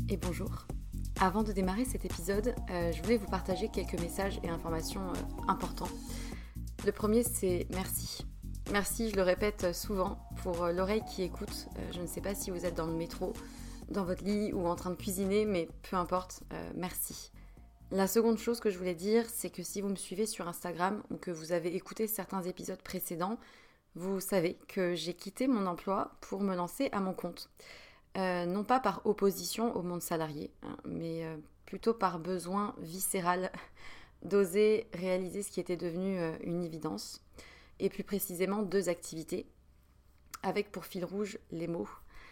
et bonjour. Avant de démarrer cet épisode, je voulais vous partager quelques messages et informations importants. Le premier, c'est merci. Merci, je le répète souvent, pour l'oreille qui écoute. Je ne sais pas si vous êtes dans le métro, dans votre lit ou en train de cuisiner, mais peu importe, merci. La seconde chose que je voulais dire, c'est que si vous me suivez sur Instagram ou que vous avez écouté certains épisodes précédents, vous savez que j'ai quitté mon emploi pour me lancer à mon compte. Non pas par opposition au monde salarié, mais plutôt par besoin viscéral d'oser réaliser ce qui était devenu une évidence, et plus précisément 2 activités, avec pour fil rouge les mots.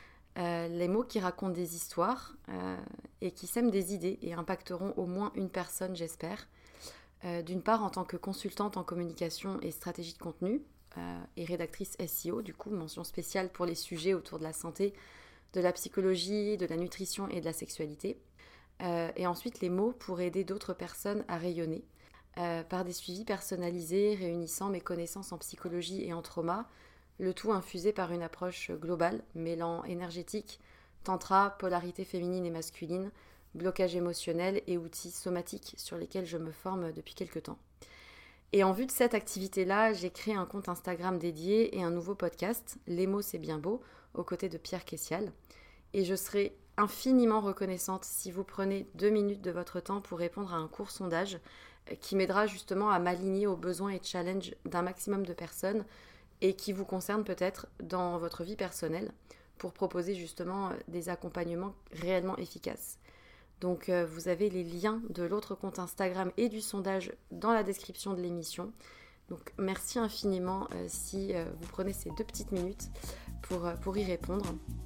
Les mots qui racontent des histoires et qui sèment des idées et impacteront au moins une personne, j'espère. D'une part, en tant que consultante en communication et stratégie de contenu et rédactrice SEO, du coup, mention spéciale pour les sujets autour de la santé, de la psychologie, de la nutrition et de la sexualité. Et ensuite, les mots pour aider d'autres personnes à rayonner par des suivis personnalisés réunissant mes connaissances en psychologie et en trauma, le tout infusé par une approche globale, mêlant énergétique, tantra, polarité féminine et masculine, blocage émotionnel et outils somatiques sur lesquels je me forme depuis quelques temps. Et en vue de cette activité-là, j'ai créé un compte Instagram dédié et un nouveau podcast, Les mots c'est bien beau, aux côtés de Pierre Kessial. Et je serai infiniment reconnaissante si vous prenez 2 minutes de votre temps pour répondre à un court sondage qui m'aidera justement à m'aligner aux besoins et challenges d'un maximum de personnes et qui vous concerne peut-être dans votre vie personnelle pour proposer justement des accompagnements réellement efficaces. Donc vous avez les liens de l'autre compte Instagram et du sondage dans la description de l'émission. Donc merci infiniment si vous prenez ces 2 petites minutes pour y répondre.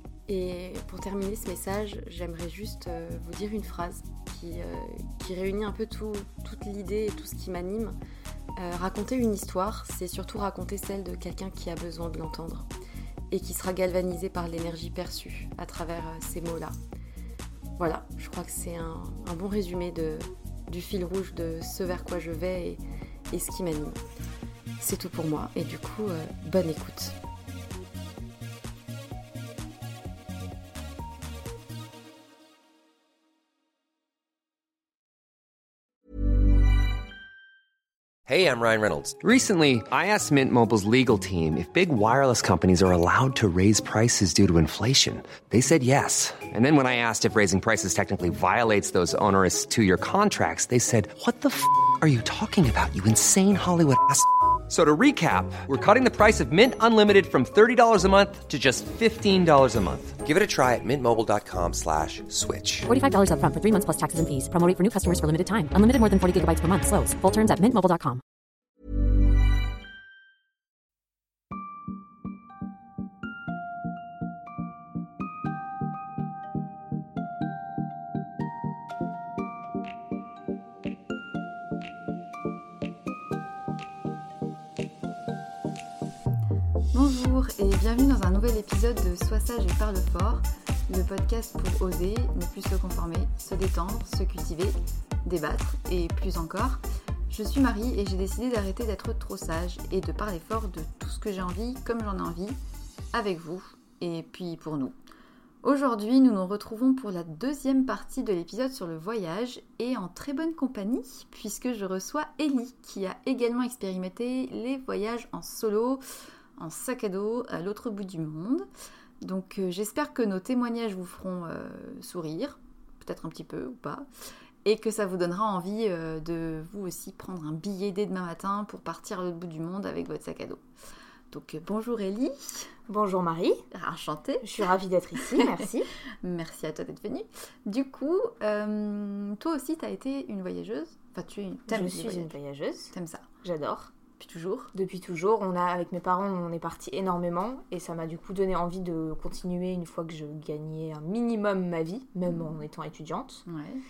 Et pour terminer ce message, j'aimerais juste vous dire une phrase qui réunit un peu toute l'idée et tout ce qui m'anime. Raconter une histoire, c'est surtout raconter celle de quelqu'un qui a besoin de l'entendre et qui sera galvanisé par l'énergie perçue à travers ces mots-là. Voilà, je crois que c'est un bon résumé du fil rouge de ce vers quoi je vais et ce qui m'anime. C'est tout pour moi et du coup, bonne écoute. Hey, I'm Ryan Reynolds. Recently, I asked Mint Mobile's legal team if big wireless companies are allowed to raise prices due to inflation. They said yes. And then when I asked if raising prices technically violates those onerous 2-year contracts, they said, "What the f*** are you talking about, you insane Hollywood ass?" So to recap, we're cutting the price of Mint Unlimited from $30 a month to just $15 a month. Give it a try at mintmobile.com/switch. $45 up front for 3 months plus taxes and fees. Promo rate for new customers for limited time. Unlimited more than 40 gigabytes per month. Slows full terms at mintmobile.com. Bonjour et bienvenue dans un nouvel épisode de Sois sage et parle fort, le podcast pour oser, ne plus se conformer, se détendre, se cultiver, débattre et plus encore. Je suis Marie et j'ai décidé d'arrêter d'être trop sage et de parler fort de tout ce que j'ai envie, comme j'en ai envie, avec vous et puis pour nous. Aujourd'hui, nous nous retrouvons pour la 2e partie de l'épisode sur le voyage et en très bonne compagnie puisque je reçois Ellie qui a également expérimenté les voyages en solo, en sac à dos à l'autre bout du monde. Donc j'espère que nos témoignages vous feront sourire, peut-être un petit peu ou pas, et que ça vous donnera envie de vous aussi prendre un billet dès demain matin pour partir à l'autre bout du monde avec votre sac à dos. Donc bonjour Ellie. Bonjour Marie. Enchantée. Je suis ravie d'être ici, merci. Merci à toi d'être venue. Du coup, toi aussi tu as été une voyageuse. Enfin, Je suis une voyageuse. T'aimes ça? J'adore. Depuis toujours. Avec mes parents, on est partis énormément et ça m'a du coup donné envie de continuer une fois que je gagnais un minimum ma vie, même en étant étudiante. Ouais.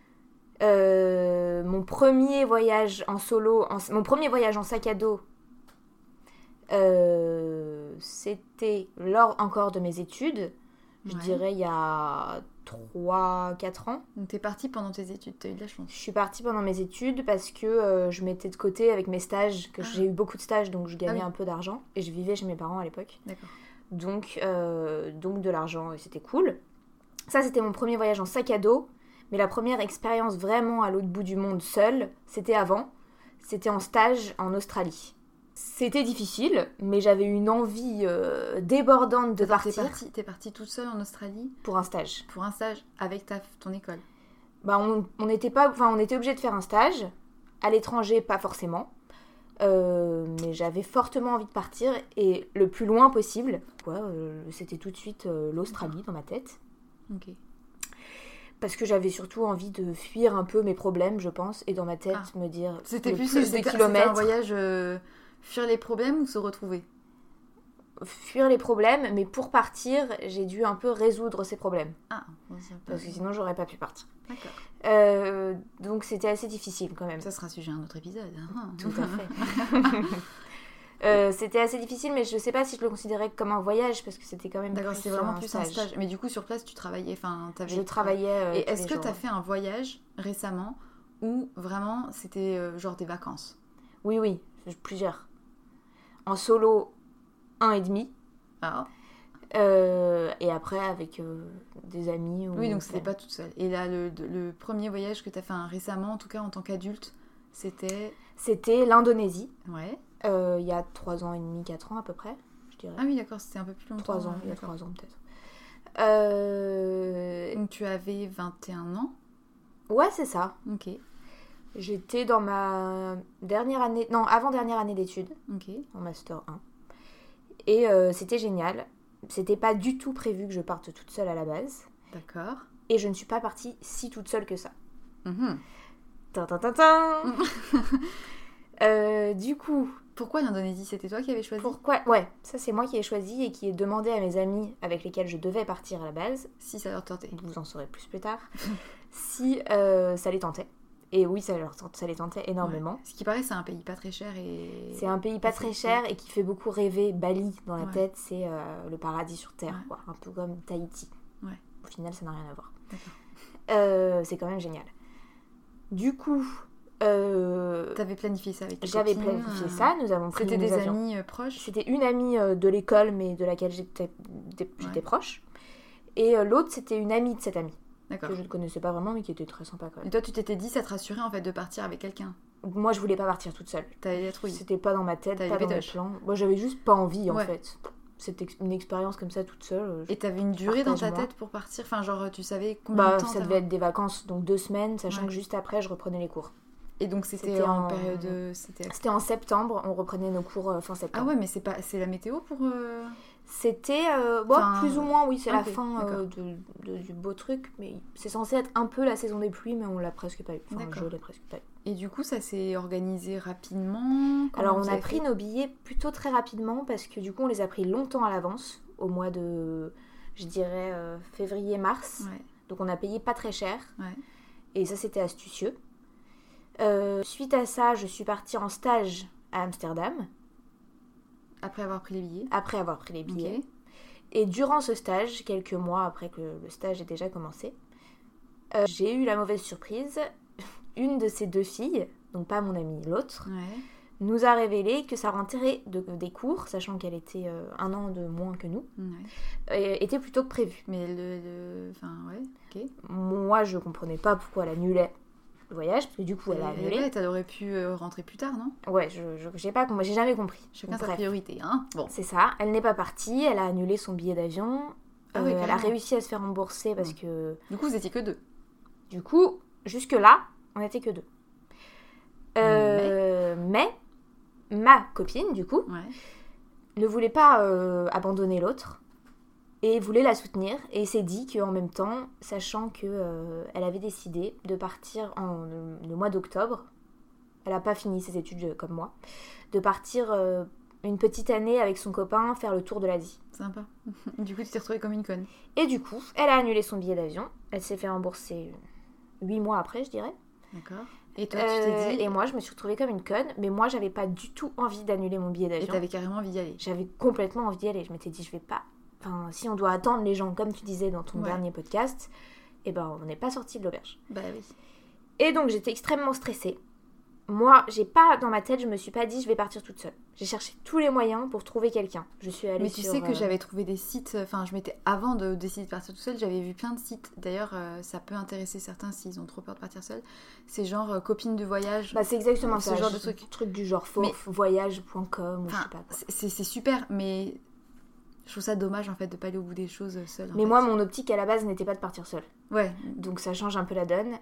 Mon premier voyage en solo, mon premier voyage en sac à dos, c'était lors encore de mes études. Je dirais il y a 3-4 ans. Donc t'es partie pendant tes études, t'as eu de la chance. Je suis partie pendant mes études parce que je mettais de côté avec mes stages, j'ai eu beaucoup de stages donc je gagnais un peu d'argent et je vivais chez mes parents à l'époque. D'accord. Donc de l'argent et c'était cool. Ça, c'était mon premier voyage en sac à dos. Mais la première expérience vraiment à l'autre bout du monde seule, c'était avant. C'était en stage en Australie. C'était difficile, mais j'avais une envie débordante de partir. T'es partie toute seule en Australie pour un stage. Pour un stage avec ton école. Bah on était obligé de faire un stage. À l'étranger, pas forcément. Mais j'avais fortement envie de partir et le plus loin possible. C'était tout de suite l'Australie dans ma tête. Ok. Parce que j'avais surtout envie de fuir un peu mes problèmes, je pense, et dans ma tête me dire c'était plus de kilomètres. C'était un voyage fuir les problèmes ou se retrouver? Fuir les problèmes, mais pour partir, j'ai dû un peu résoudre ces problèmes. Parce que sinon, j'aurais pas pu partir. D'accord. Donc c'était assez difficile quand même. Ça sera sujet à un autre épisode. Tout à fait. C'était assez difficile, mais je sais pas si je le considérais comme un voyage parce que c'était quand même. D'accord, c'était vraiment plus un stage. Mais du coup, sur place, tu travaillais. Je travaillais. Et est-ce que tu as fait un voyage récemment où vraiment c'était genre des vacances? Oui, plusieurs. En solo, 1 et demi. Ah. Et après avec des amis. Oui, donc c'était pas toute seule. Et là, le premier voyage que tu as fait récemment, en tout cas en tant qu'adulte, c'était l'Indonésie. Ouais. Il y a 3 ans et demi, 4 ans à peu près, je dirais. Ah oui, d'accord, c'était un peu plus longtemps. 3 ans, il y a 3 ans peut-être. Donc tu avais 21 ans? Ouais, c'est ça. Ok. J'étais dans ma avant-dernière année d'études. Ok. En Master 1. Et c'était génial. C'était pas du tout prévu que je parte toute seule à la base. D'accord. Et je ne suis pas partie si toute seule que ça. Du coup... Pourquoi l'Indonésie? C'était toi qui avais choisi? Ouais, ça c'est moi qui ai choisi et qui ai demandé à mes amis avec lesquels je devais partir à la base. Si ça leur tentait. Vous en saurez plus tard. Si ça les tentait. Et oui, ça les tentait énormément. Ouais. Ce qui paraît, c'est un pays pas très cher C'est un pays pas très cher et qui fait beaucoup rêver. Bali, dans la tête, c'est le paradis sur Terre, quoi. Un peu comme Tahiti. Ouais. Au final, ça n'a rien à voir. D'accord. C'est quand même génial. Du coup... T'avais planifié ça avec tes J'avais copines, planifié ça, nous avons pris C'était nos des avions. amis proches? C'était une amie de l'école, mais de laquelle j'étais proche. Et l'autre, c'était une amie de cette amie. D'accord. Que je ne connaissais pas vraiment, mais qui était très sympa quand même. Et toi, tu t'étais dit, ça te rassurait en fait de partir avec quelqu'un? Moi, je voulais pas partir toute seule. T'avais la trouille? C'était pas dans ma tête, T'avais pas dans mes plans. Moi, j'avais juste pas envie en fait. C'était une expérience comme ça toute seule. Et t'avais une durée dans ta tête pour partir? Enfin, genre, tu savais combien de temps? Ça devait être des vacances, donc 2 semaines, sachant que juste après, je reprenais les cours. Et donc c'était en période... C'était en septembre, on reprenait nos cours fin septembre. Ah ouais, mais c'est la météo pour... C'était... plus ou moins, oui, c'est la fin du beau truc, mais c'est censé être un peu la saison des pluies, mais on l'a presque pas eu. Enfin, je l'ai presque pas eu. Et du coup, ça s'est organisé rapidement? Alors, on a pris nos billets plutôt très rapidement, parce que du coup, on les a pris longtemps à l'avance, au mois de, je dirais, février-mars. Ouais. Donc, on a payé pas très cher. Ouais. Et ça, c'était astucieux. Suite à ça, je suis partie en stage à Amsterdam. Après avoir pris les billets? Après avoir pris les billets. Okay. Et durant ce stage, quelques mois après que le stage ait déjà commencé, j'ai eu la mauvaise surprise. Une de ces 2 filles, donc pas mon amie, l'autre, nous a révélé que sa rentrée des cours, sachant qu'elle était 1 an de moins que nous, était plus tôt que prévu. Mais Moi, je comprenais pas pourquoi elle annulait le voyage, parce que du coup, elle a annulé. Ouais, elle aurait pu rentrer plus tard, non? Ouais, j'ai jamais compris. Chacun sa priorité, hein. Bon. C'est ça. Elle n'est pas partie, elle a annulé son billet d'avion. Elle a réussi à se faire rembourser parce que... Du coup, vous étiez que 2. Du coup, jusque-là, on n'était que 2. Mais ma copine, du coup, ne voulait pas abandonner l'autre et voulait la soutenir. Et s'est dit qu'en même temps, sachant qu'elle avait décidé de partir le mois d'octobre, elle n'a pas fini ses études comme moi, de partir une petite année avec son copain faire le tour de l'Asie. Sympa. Du coup, tu t'es retrouvée comme une conne. Et du coup, elle a annulé son billet d'avion. Elle s'est fait rembourser 8 mois après, je dirais. D'accord. Et toi, tu t'es dit... Et moi, je me suis retrouvée comme une conne, mais moi, j'avais pas du tout envie d'annuler mon billet d'avion. Et t'avais carrément envie d'y aller? J'avais complètement envie d'y aller. Je m'étais dit, je vais pas... Enfin, si on doit attendre les gens, comme tu disais dans ton dernier podcast, on n'est pas sorti de l'auberge. Bah oui. Et donc, j'étais extrêmement stressée. moi, dans ma tête, je me suis pas dit je vais partir toute seule. J'ai cherché tous les moyens pour trouver quelqu'un. Je suis allée Mais tu sais que j'avais trouvé des sites, avant de décider de partir toute seule, j'avais vu plein de sites. D'ailleurs, ça peut intéresser certains s'ils ont trop peur de partir seule. C'est genre copines de voyage. Bah c'est exactement ce ça, genre de truc du genre voyage.com ou je sais pas quoi. C'est super, mais je trouve ça dommage en fait de pas aller au bout des choses seule. Mais moi, mon optique à la base n'était pas de partir seule. Ouais. Donc ça change un peu la donne.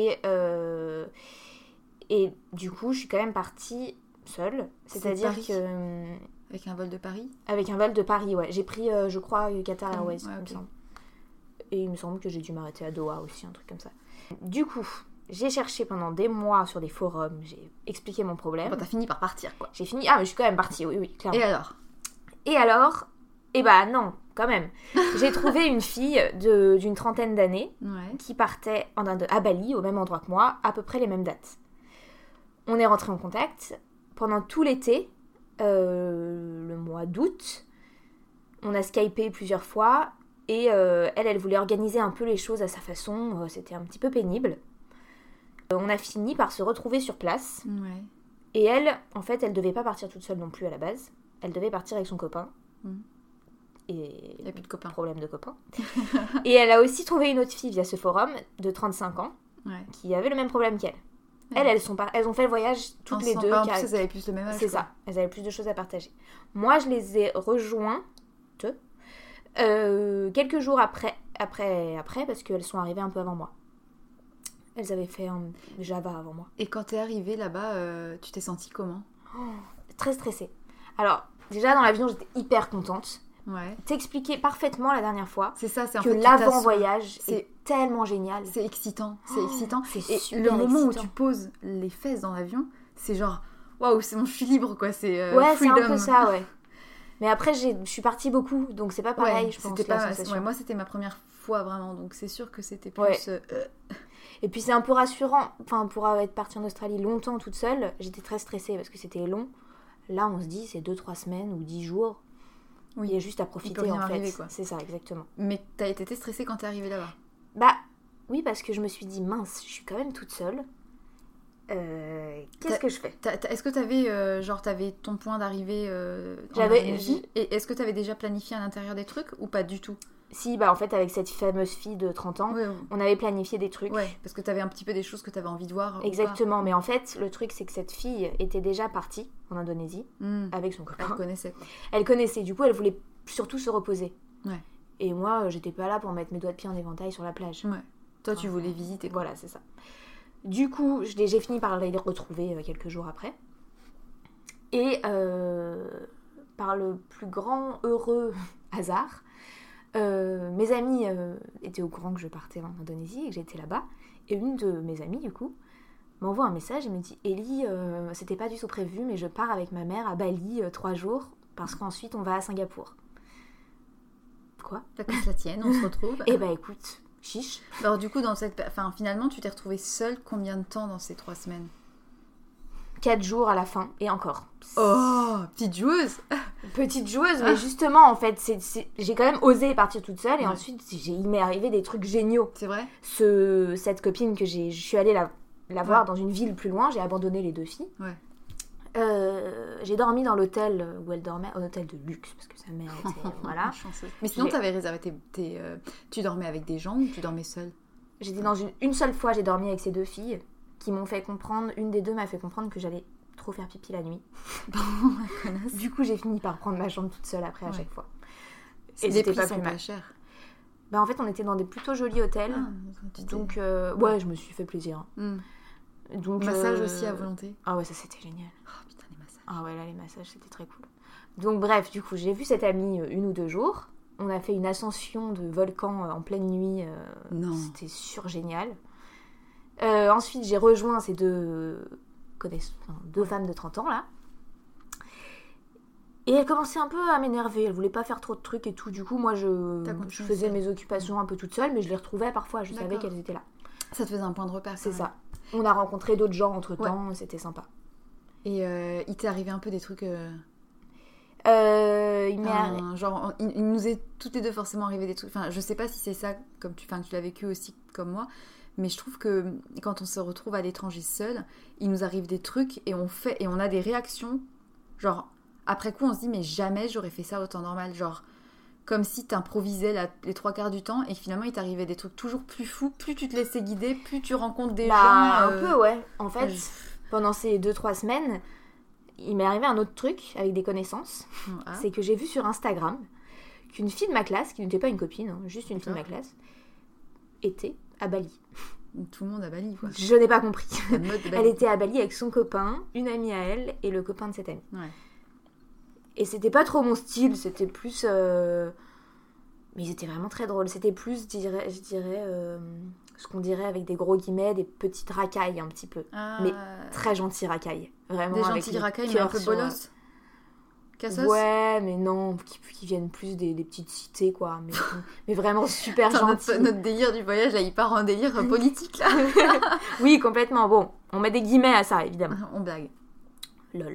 Et du coup, je suis quand même partie seule. C'est-à-dire que... Avec un vol de Paris ? Avec un vol de Paris, ouais. J'ai pris, je crois, Qatar Airways, ouais, il me semble. Et il me semble que j'ai dû m'arrêter à Doha aussi, un truc comme ça. Du coup, j'ai cherché pendant des mois sur des forums, j'ai expliqué mon problème. Bon, t'as fini par partir, quoi. J'ai fini... Ah, mais je suis quand même partie, oui, clairement. Et alors ? Eh bah non, quand même. J'ai trouvé une fille d'une trentaine d'années qui partait en Inde, à Bali, au même endroit que moi, à peu près les mêmes dates. On est rentrés en contact pendant tout l'été, le mois d'août. On a skypé plusieurs fois et elle voulait organiser un peu les choses à sa façon. C'était un petit peu pénible. On a fini par se retrouver sur place. Ouais. Et elle, en fait, elle devait pas partir toute seule non plus à la base. Elle devait partir avec son copain. Et il n'y a plus de copains. Problème de copains. Et elle a aussi trouvé une autre fille via ce forum de 35 ans qui avait le même problème qu'elle. Ouais. Elles ont fait le voyage toutes les deux. En plus, elles avaient plus le même âge. C'est ça, elles avaient plus de choses à partager. Moi, je les ai rejointes quelques jours après, parce qu'elles sont arrivées un peu avant moi. Elles avaient fait un Java avant moi. Et quand t'es arrivée là-bas, tu t'es sentie comment ? Très stressée. Alors, déjà dans l'avion, j'étais hyper contente. Ouais. T'expliquais parfaitement la dernière fois c'est que en fait, l'avant-voyage est tellement génial. C'est excitant, c'est excitant. C'est et super le moment excitant. où tu poses les fesses dans l'avion, c'est genre waouh, c'est bon, je suis libre quoi, c'est ouais, freedom. C'est un peu ça, ouais. Mais après, je suis partie beaucoup, donc c'est pas pareil, je pense. C'était pas moi, c'était ma première fois vraiment, donc c'est sûr que c'était plus. Ouais. Et puis c'est un peu rassurant. Enfin, pour être partie en Australie longtemps toute seule, j'étais très stressée parce que c'était long. Là, on se dit c'est 2-3 semaines ou 10 jours. Oui, il y a juste à profiter en fait. Arriver, quoi. C'est ça, exactement. Mais t'as été stressée quand t'es arrivée là-bas ? Bah oui, parce que je me suis dit mince, je suis quand même toute seule. Qu'est-ce que je fais ? Est-ce que t'avais t'avais ton point d'arrivée et est-ce que t'avais déjà planifié à l'intérieur des trucs ou pas du tout ? Si, bah en fait avec cette fameuse fille de 30 ans, on avait planifié des trucs. Ouais, parce que t'avais un petit peu des choses que t'avais envie de voir. Exactement, mais en fait le truc c'est que cette fille était déjà partie en Indonésie avec son copain. Elle connaissait quoi. Elle connaissait, du coup elle voulait surtout se reposer. Ouais. Et moi j'étais pas là pour mettre mes doigts de pied en éventail sur la plage. Ouais. Toi tu voulais visiter. Voilà, c'est ça. Du coup j'ai fini par les retrouver quelques jours après. Et par le plus grand heureux hasard, mes amis étaient au courant que je partais en Indonésie et que j'étais là-bas. Et une de mes amies, du coup, m'envoie un message et me dit « Ellie, c'était pas du tout prévu, mais je pars avec ma mère à Bali 3 jours parce qu'ensuite on va à Singapour. » Quoi ? Pas que ça tienne, on se retrouve. Eh bah écoute, chiche. Alors du coup, finalement, tu t'es retrouvée seule combien de temps dans ces 3 semaines ? 4 jours à la fin, et encore. Oh, petite joueuse. Petite joueuse, mais justement, en fait, j'ai quand même osé partir toute seule, et ensuite, il m'est arrivé des trucs géniaux. C'est vrai ? Cette copine que je suis allée la voir dans une ville plus loin, j'ai abandonné les 2 filles. Ouais. J'ai dormi dans l'hôtel où elle dormait, un hôtel de luxe, parce que sa mère était... voilà. Mais sinon, t'avais réservé tu dormais avec des gens ou tu dormais seule ? J'étais dans une seule fois, j'ai dormi avec ces 2 filles, qui m'ont fait comprendre, une des 2 m'a fait comprendre que j'allais trop faire pipi la nuit. Du coup, j'ai fini par prendre ma chambre toute seule après à chaque fois. Et les prix sont pas chers. Bah en fait, on était dans des plutôt jolis hôtels. Donc je me suis fait plaisir. Donc massage aussi à volonté. Ah ouais, ça c'était génial. Oh putain, les massages. Ah ouais, là les massages c'était très cool. Donc bref, du coup, j'ai vu cette amie 1 ou 2 jours. On a fait une ascension de volcan en pleine nuit. C'était surgénial. Ensuite, j'ai rejoint ces 2 femmes de 30 ans, là. Et elle commençait un peu à m'énerver. Elle voulait pas faire trop de trucs et tout. Du coup, moi, je faisais mes occupations un peu toute seule, mais je les retrouvais parfois. Je savais qu'elles étaient là. Ça te faisait un point de repère. C'est ça. On a rencontré d'autres gens entre-temps. C'était sympa. Et il t'est arrivé un peu des trucs... il nous est toutes les 2 forcément arrivé des trucs... Enfin, je sais pas si c'est ça, comme tu l'as vécu aussi comme moi... mais je trouve que quand on se retrouve à l'étranger seul, il nous arrive des trucs et on a des réactions, genre, après coup, on se dit, mais jamais j'aurais fait ça au temps normal, genre, comme si t'improvisais les 3/4 du temps et finalement il t'arrivait des trucs toujours plus fous, plus tu te laissais guider, plus tu rencontres des gens. Un peu, ouais. En fait, pendant ces 2-3 semaines, il m'est arrivé un autre truc avec des connaissances. C'est que j'ai vu sur Instagram qu'une fille de ma classe, qui n'était pas une copine, hein, juste une fille de ma classe, était à Bali. Tout le monde à Bali, quoi. Je n'ai pas compris. Elle était à Bali avec son copain, une amie à elle et le copain de cette amie. Ouais. Et c'était pas trop mon style, c'était plus... Mais c'était vraiment très drôle. C'était plus, je dirais, ce qu'on dirait avec des gros guillemets, des petites racailles un petit peu. Mais très gentilles racailles. Vraiment. Des gentilles racailles, mais un peu bolos. Cassos. Ouais, mais non, qui viennent plus des petites cités, quoi. Mais vraiment super gentilles. Notre délire du voyage, là, il part en délire politique, là. Oui, complètement. Bon, on met des guillemets à ça, évidemment. On blague. Lol.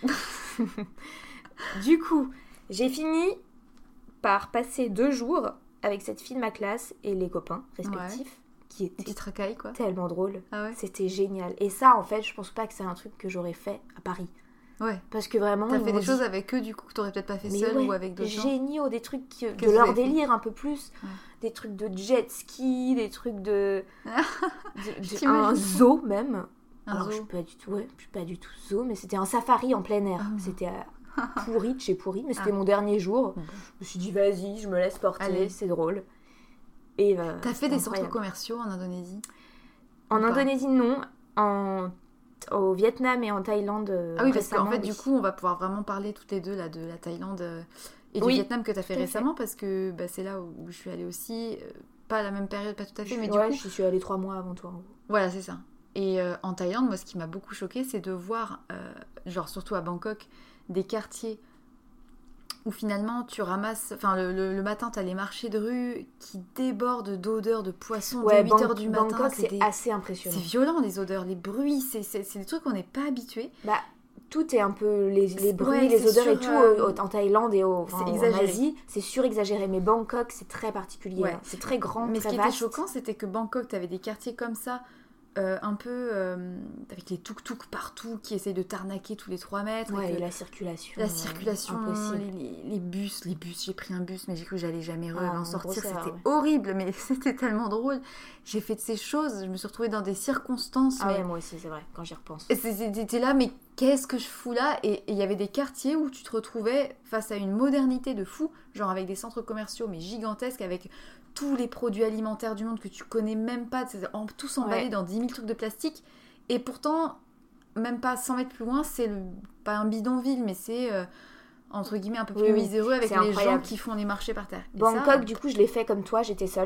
Du coup, j'ai fini par passer 2 jours avec cette fille de ma classe et les copains respectifs, qui étaient petite racaille, quoi. Tellement drôles. Ah ouais. C'était génial. Et ça, en fait, je pense pas que c'est un truc que j'aurais fait à Paris. Ouais. Parce que vraiment... T'as fait des choses avec eux, du coup, que t'aurais peut-être pas fait seule ou avec d'autres gens. Géniaux, des trucs de leur délire un peu plus. Ouais. Des trucs de jet ski, des trucs de un zoo, même. Alors, je suis pas du tout zoo, mais c'était un safari en plein air. C'était pourri de chez pourri, mais c'était mon dernier jour. Je me suis dit, vas-y, je me laisse porter, c'est drôle. Et t'as fait des centres commerciaux en Indonésie? En Indonésie, non. Au Vietnam et en Thaïlande. Ah oui, parce qu'en fait, du coup, on va pouvoir vraiment parler toutes les deux là, de la Thaïlande et du Vietnam que t'as fait récemment, parce que c'est là où je suis allée aussi. Pas à la même période, pas tout à fait, mais du coup... je suis allée 3 mois avant toi. Voilà, c'est ça. Et en Thaïlande, moi, ce qui m'a beaucoup choquée, c'est de voir, genre surtout à Bangkok, des quartiers où finalement tu ramasses... Enfin, le matin, t'as les marchés de rue qui débordent d'odeurs de poissons dès 8h du matin. Bangkok, c'est assez impressionnant. C'est violent, les odeurs, les bruits, c'est des trucs qu'on n'est pas habitué. Bah, tout est un peu... Les bruits, les odeurs et tout, en Thaïlande et en Asie, c'est surexagéré. Mais Bangkok, c'est très particulier. Ouais. Hein. C'est très grand, mais très vaste. Mais ce qui était choquant, c'était que Bangkok, t'avais des quartiers comme ça, un peu avec les tuk-tuk partout qui essayent de t'arnaquer tous les 3 mètres. Ouais, et la circulation. Les bus, j'ai pris un bus, mais j'ai cru que j'allais jamais en sortir. C'était horrible, mais c'était tellement drôle. J'ai fait de ces choses, je me suis retrouvée dans des circonstances. Ah ouais, moi aussi, c'est vrai, quand j'y repense. T'étais là, mais qu'est-ce que je fous là? Et il y avait des quartiers où tu te retrouvais face à une modernité de fou, genre avec des centres commerciaux, mais gigantesques, avec tous les produits alimentaires du monde que tu connais même pas, tous emballés dans 10 000 trucs de plastique. Et pourtant, même pas 100 mètres plus loin, c'est pas un bidonville, mais c'est entre guillemets un peu plus miséreux, avec les gens qui font les marchés par terre. Bangkok, du coup, je l'ai fait comme toi, j'étais seule.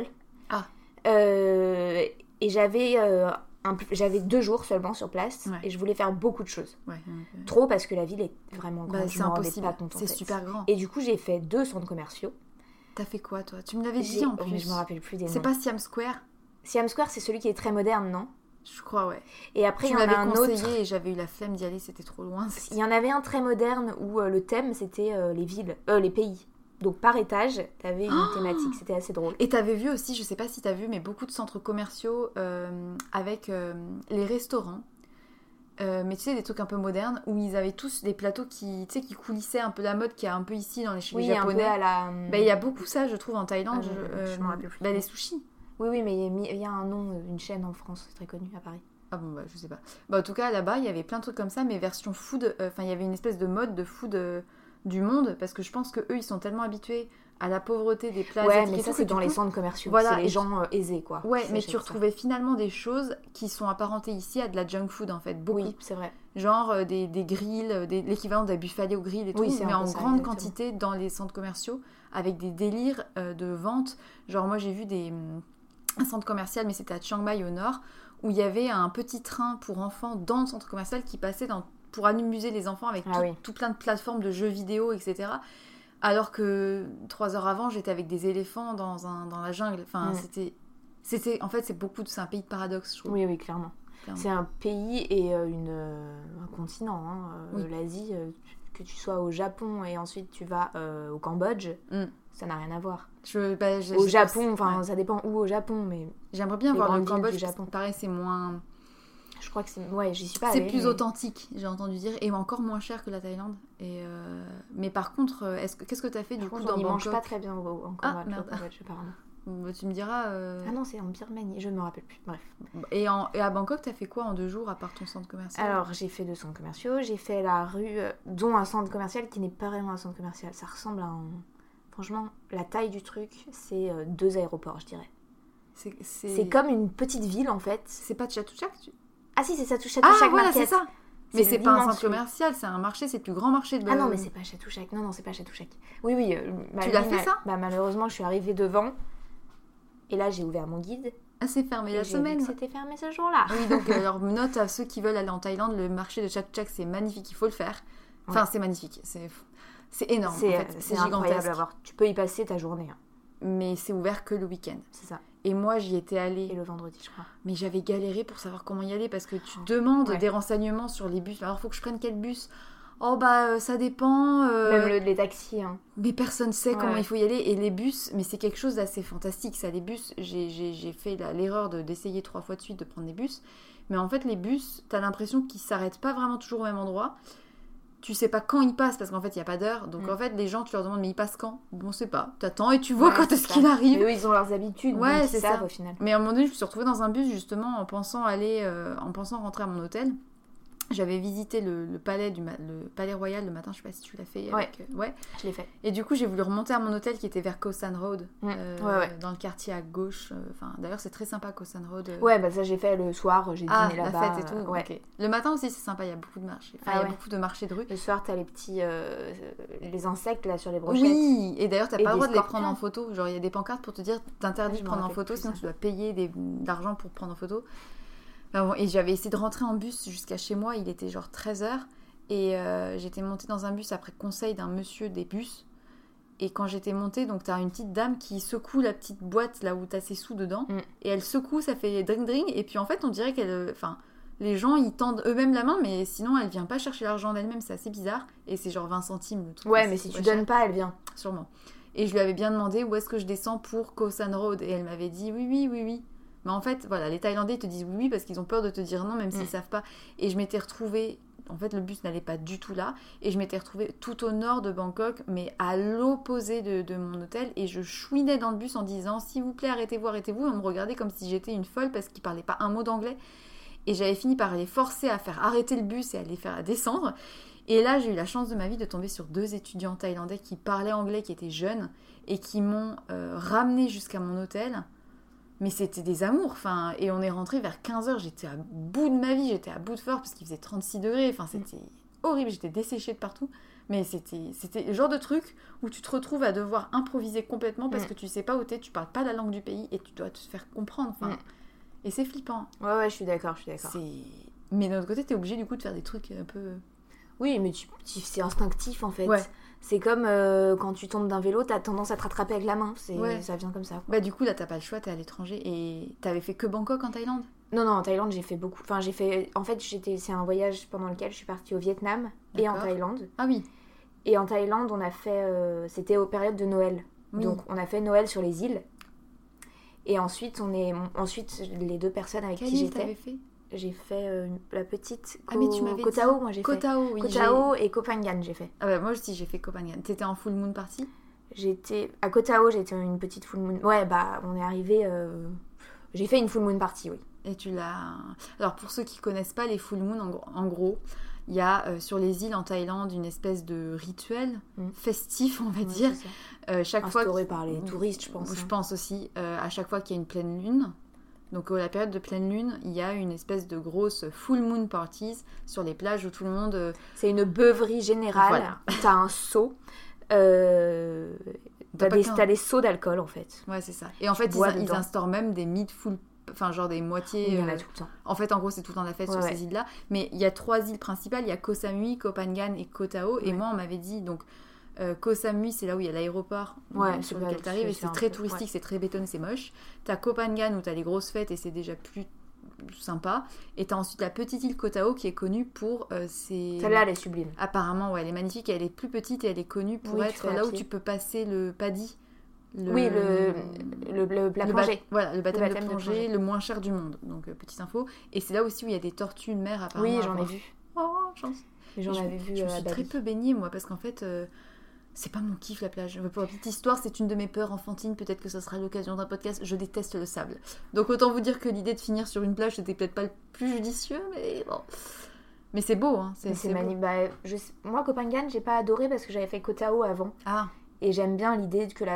Et j'avais 2 jours seulement sur place, et je voulais faire beaucoup de choses. Trop, parce que la ville est vraiment grande. C'est impossible, c'est super grand. Et du coup, j'ai fait 2 centres commerciaux. T'as fait quoi, toi? Tu me l'avais dit en plus. Mais je me rappelle plus des noms. C'est pas Siam Square? Siam Square, c'est celui qui est très moderne, non? Je crois, ouais. Et après, il y en a un autre. Et j'avais eu la flemme d'y aller, c'était trop loin. Il y en avait un très moderne où le thème, c'était les pays. Donc par étage, t'avais une thématique, c'était assez drôle. Et t'avais vu aussi, je sais pas si t'as vu, mais beaucoup de centres commerciaux avec les restaurants. Mais tu sais, des trucs un peu modernes où ils avaient tous des plateaux qui coulissaient un peu la mode qu'il y a un peu ici chez les Japonais. Un peu à la... il y a beaucoup ça, je trouve, en Thaïlande. Je m'en rappelle plus. Les sushis. Oui, mais il y a un nom, une chaîne en France, c'est très connu à Paris. Ah bon, je sais pas. En tout cas, là-bas, il y avait plein de trucs comme ça, mais version food. Enfin, il y avait une espèce de mode de food du monde, parce que je pense qu'eux, ils sont tellement habitués à la pauvreté des plats asiatiques. Ouais, mais ça, c'est dans les centres commerciaux. Voilà, c'est les gens aisés, quoi. Ouais, mais tu retrouvais finalement des choses qui sont apparentées ici à de la junk food, en fait. Beaucoup. Oui, c'est vrai. Genre des grills, l'équivalent d'un buffalo grill et tout, mais en grande quantité dans les centres commerciaux, avec des délires de vente. Genre, moi, j'ai vu un centre commercial, mais c'était à Chiang Mai, au nord, où il y avait un petit train pour enfants dans le centre commercial qui passait pour amuser les enfants avec tout plein de plateformes de jeux vidéo, etc. Alors que 3 heures avant, j'étais avec des éléphants dans la jungle. Enfin, c'était en fait, c'est un pays de paradoxe, je trouve. Oui, clairement. C'est un pays et un continent. L'Asie, que tu sois au Japon et ensuite tu vas au Cambodge, ça n'a rien à voir. Au Japon, enfin ça dépend où au Japon, mais j'aimerais bien voir le Cambodge. Du Japon. Pareil, c'est moins. Je crois que c'est. Ouais, j'y suis pas c'est allée. Plus authentique, j'ai entendu dire, et encore moins cher que la Thaïlande. Mais par contre, qu'est-ce que t'as fait du coup dans Bangkok ? On mange pas très bien en Cambodge, merde. au Cambodge, apparemment. Tu me diras. Ah non, c'est en Birmanie, je ne me rappelle plus. Bref. Et à Bangkok, t'as fait quoi en 2 jours à part ton centre commercial ? Alors, j'ai fait 2 centres commerciaux, j'ai fait la rue, dont un centre commercial qui n'est pas vraiment un centre commercial. Ça ressemble à un. Franchement, la taille du truc, c'est 2 aéroports, je dirais. C'est comme une petite ville en fait. C'est pas Chatuchak Ah si, c'est ça, Chatuchak voilà, Market. c'est ça. Mais c'est pas un centre commercial, c'est un marché, c'est le plus grand marché de. Ah non, mais c'est pas Chatuchak. Non, c'est pas Chatuchak. Oui. Tu l'as fait ça ? Bah malheureusement, je suis arrivée devant. Et là, j'ai ouvert mon guide. Ah, c'est fermé la semaine. C'était fermé ce jour-là. Oui, donc alors note à ceux qui veulent aller en Thaïlande, le marché de Chatuchak, c'est magnifique, il faut le faire. Enfin, c'est magnifique, c'est énorme. C'est en fait. C'est incroyable gigantesque. à voir. Tu peux y passer ta journée. Hein. Mais c'est ouvert que le week-end. C'est ça. Et moi, j'y étais allée. Et le vendredi, je crois. Mais j'avais galéré pour savoir comment y aller parce que tu demandes des renseignements sur les bus. Alors, il faut que je prenne quel bus ? Oh ça dépend. Même les taxis. Hein. Mais personne sait comment il faut y aller. Et les bus, mais c'est quelque chose d'assez fantastique. Ça, les bus, j'ai fait l'erreur d'essayer 3 fois de suite de prendre des bus. Mais en fait, les bus, t'as l'impression qu'ils s'arrêtent pas vraiment toujours au même endroit. Tu sais pas quand ils passent parce qu'en fait, il n'y a pas d'heure. Donc en fait, les gens, tu leur demandes, mais ils passent quand ? Bon, on sait pas. T'attends et tu vois quand est-ce qu'il arrive. Mais eux, ils ont leurs habitudes. Ouais, donc c'est ça ça. au final. Mais à un moment donné, je me suis retrouvée dans un bus justement en pensant rentrer à mon hôtel. J'avais visité le palais royal le matin, je sais pas si tu l'as fait. Je l'ai fait. Et du coup, j'ai voulu remonter à mon hôtel qui était vers Khao San Road, dans le quartier à gauche. D'ailleurs, c'est très sympa Khao San Road. Ouais, ça j'ai fait le soir, j'ai dîné là-bas. La fête et tout. Okay. Le matin aussi, c'est sympa, il y a beaucoup de marchés. Il y a beaucoup de marchés de rue. Le soir, t'as les petits les insectes là sur les brochettes. Oui, et d'ailleurs, t'as pas le droit de les prendre en photo. Genre, il y a des pancartes pour te dire t'interdis de prendre en photo, sinon tu dois payer de l'argent pour prendre en photo. Et j'avais essayé de rentrer en bus jusqu'à chez moi, il était genre 13h et j'étais montée dans un bus après conseil d'un monsieur des bus. Et quand j'étais montée, donc t'as une petite dame qui secoue la petite boîte là où t'as ses sous dedans et elle secoue, ça fait dring et puis en fait on dirait les gens ils tendent eux-mêmes la main mais sinon elle vient pas chercher l'argent d'elle-même, c'est assez bizarre et c'est genre 20 centimes le truc. Ouais, mais si tu donnes pas, elle vient. Sûrement. Et je lui avais bien demandé où est-ce que je descends pour Khao San Road et elle m'avait dit oui. Mais en fait, voilà, les Thaïlandais ils te disent oui parce qu'ils ont peur de te dire non, même s'ils savent pas. Et je m'étais retrouvée, en fait, le bus n'allait pas du tout là. Et je m'étais retrouvée tout au nord de Bangkok, mais à l'opposé de mon hôtel. Et je chouinais dans le bus en disant s'il vous plaît, arrêtez-vous. On me regardait comme si j'étais une folle parce qu'ils parlaient pas un mot d'anglais. Et j'avais fini par les forcer à faire arrêter le bus et à les faire descendre. Et là, j'ai eu la chance de ma vie de tomber sur 2 étudiants thaïlandais qui parlaient anglais, qui étaient jeunes et qui m'ont ramenée jusqu'à mon hôtel. Mais c'était des amours, et on est rentré vers 15h, j'étais à bout de ma vie, j'étais à bout de force parce qu'il faisait 36 degrés, c'était horrible, j'étais desséchée de partout. Mais c'était le genre de truc où tu te retrouves à devoir improviser complètement parce que tu sais pas où t'es, tu parles pas la langue du pays et tu dois te faire comprendre, et c'est flippant. Ouais, je suis d'accord. Mais d'un autre côté, t'es obligé du coup de faire des trucs un peu... Oui, mais c'est instinctif en fait. Ouais. C'est comme quand tu tombes d'un vélo, t'as tendance à te rattraper avec la main. Ça vient comme ça. Bah du coup là t'as pas le choix, t'es à l'étranger et t'avais fait que Bangkok en Thaïlande ? Non, en Thaïlande j'ai fait beaucoup. En fait c'est un voyage pendant lequel je suis partie au Vietnam et en Thaïlande. Ah oui. Et en Thaïlande on a fait, c'était aux périodes de Noël. Oui. Donc on a fait Noël sur les îles. Et ensuite les 2 personnes avec qui j'étais. T'avais fait ? J'ai fait la petite Koh Tao, moi j'ai fait. Koh Tao, oui. Koh Tao et Koh Phangan, j'ai fait. Ah bah moi aussi j'ai fait Koh Phangan. T'étais en full moon party ? À Koh Tao, j'étais une petite full moon. Ouais, on est arrivé. J'ai fait une full moon party, oui. Et tu l'as. Alors pour ceux qui connaissent pas les full moon, en gros, il y a sur les îles en Thaïlande une espèce de rituel festif, on va dire. Chaque fois instauré par les touristes, je pense. Je pense aussi. À chaque fois qu'il y a une pleine lune. Donc à la période de pleine lune, il y a une espèce de grosse full moon parties sur les plages où tout le monde... C'est une beuverie générale. Voilà. T'as un seau. T'as des seaux d'alcool en fait. Ouais, c'est ça. Et en fait, ils instaurent même des mid-full... Enfin, genre des moitiés... Il y en a tout le temps. En fait, en gros, c'est tout le temps la fête sur ces îles-là. Mais il y a 3 îles principales. Il y a Koh Samui, Koh Phangan et Koh Tao. Et moi, on m'avait dit... Donc, Koh Samui, c'est là où il y a l'aéroport sur lequel tu arrives. Et c'est très touristique, c'est très bétonné, c'est moche. T'as Koh Phangan où t'as les grosses fêtes et c'est déjà plus sympa. Et t'as ensuite la petite île Koh Tao qui est connue pour ses... Celle-là, elle est sublime. Apparemment, ouais, elle est magnifique. Elle est plus petite et elle est connue pour être là où tu peux passer le paddy. Oui, la plongée. Voilà, le baptême de plongée, le moins cher du monde. Donc, petite info. Et c'est là aussi où il y a des tortues de mer, apparemment. Oui, j'en ai vu. Oh, chance. J'en avais vu je me suis très peu baignée, moi, parce qu'en fait, c'est pas mon kiff, la plage. Pour la petite histoire, c'est une de mes peurs enfantines. Peut-être que ça sera l'occasion d'un podcast. Je déteste le sable. Donc, autant vous dire que l'idée de finir sur une plage, c'était peut-être pas le plus judicieux, mais bon. Mais c'est beau, hein. C'est magnifique. Bah, moi, Koh Phangan, j'ai pas adoré parce que j'avais fait Koh Tao avant. Ah. Et j'aime bien l'idée que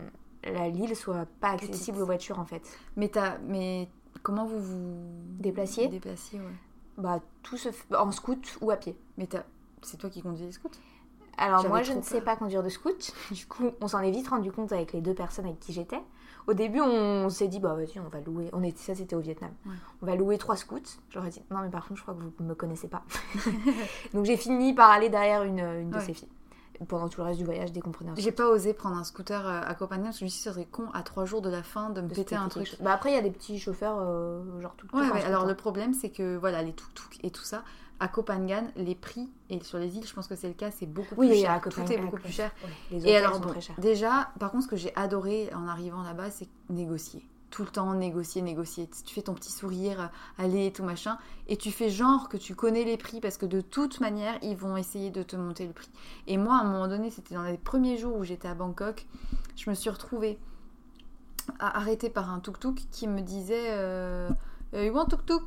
l'île soit pas accessible aux voitures, en fait. Mais comment vous déplaciez, ouais. Bah, tout se fait en scoot ou à pied. Mais c'est toi qui conduis les scouts? Alors moi, je ne sais pas conduire de scoot. Du coup, on s'en est vite rendu compte avec les 2 personnes avec qui j'étais. Au début, on s'est dit, bah vas-y, on va louer. Ça, c'était au Vietnam. Ouais. On va louer 3 scouts. J'aurais dit, non, mais par contre, je crois que vous ne me connaissez pas. Donc j'ai fini par aller derrière une de ces filles. Pendant tout le reste du voyage, dès qu'on prenait un scooter. J'ai pas osé prendre un scooter à Koh Phangan parce que je me suis dit, ça serait con à 3 jours de la fin de me péter un truc. Bah après, il y a des petits chauffeurs, genre tuk-tuk. Ouais, alors le problème, c'est que voilà, les tuk-tuk et tout ça, à Koh Phangan, les prix, et sur les îles, je pense que c'est le cas, c'est beaucoup plus cher. Tout est beaucoup plus cher. Les hôtels sont très chers. Déjà, par contre, ce que j'ai adoré en arrivant là-bas, c'est négocier. Tout le temps, négocier. Tu fais ton petit sourire, aller et tout machin, et tu fais genre que tu connais les prix, parce que de toute manière, ils vont essayer de te monter le prix. Et moi, à un moment donné, c'était dans les premiers jours où j'étais à Bangkok, je me suis retrouvée arrêtée par un tuk-tuk qui me disait... You want tuk-tuk,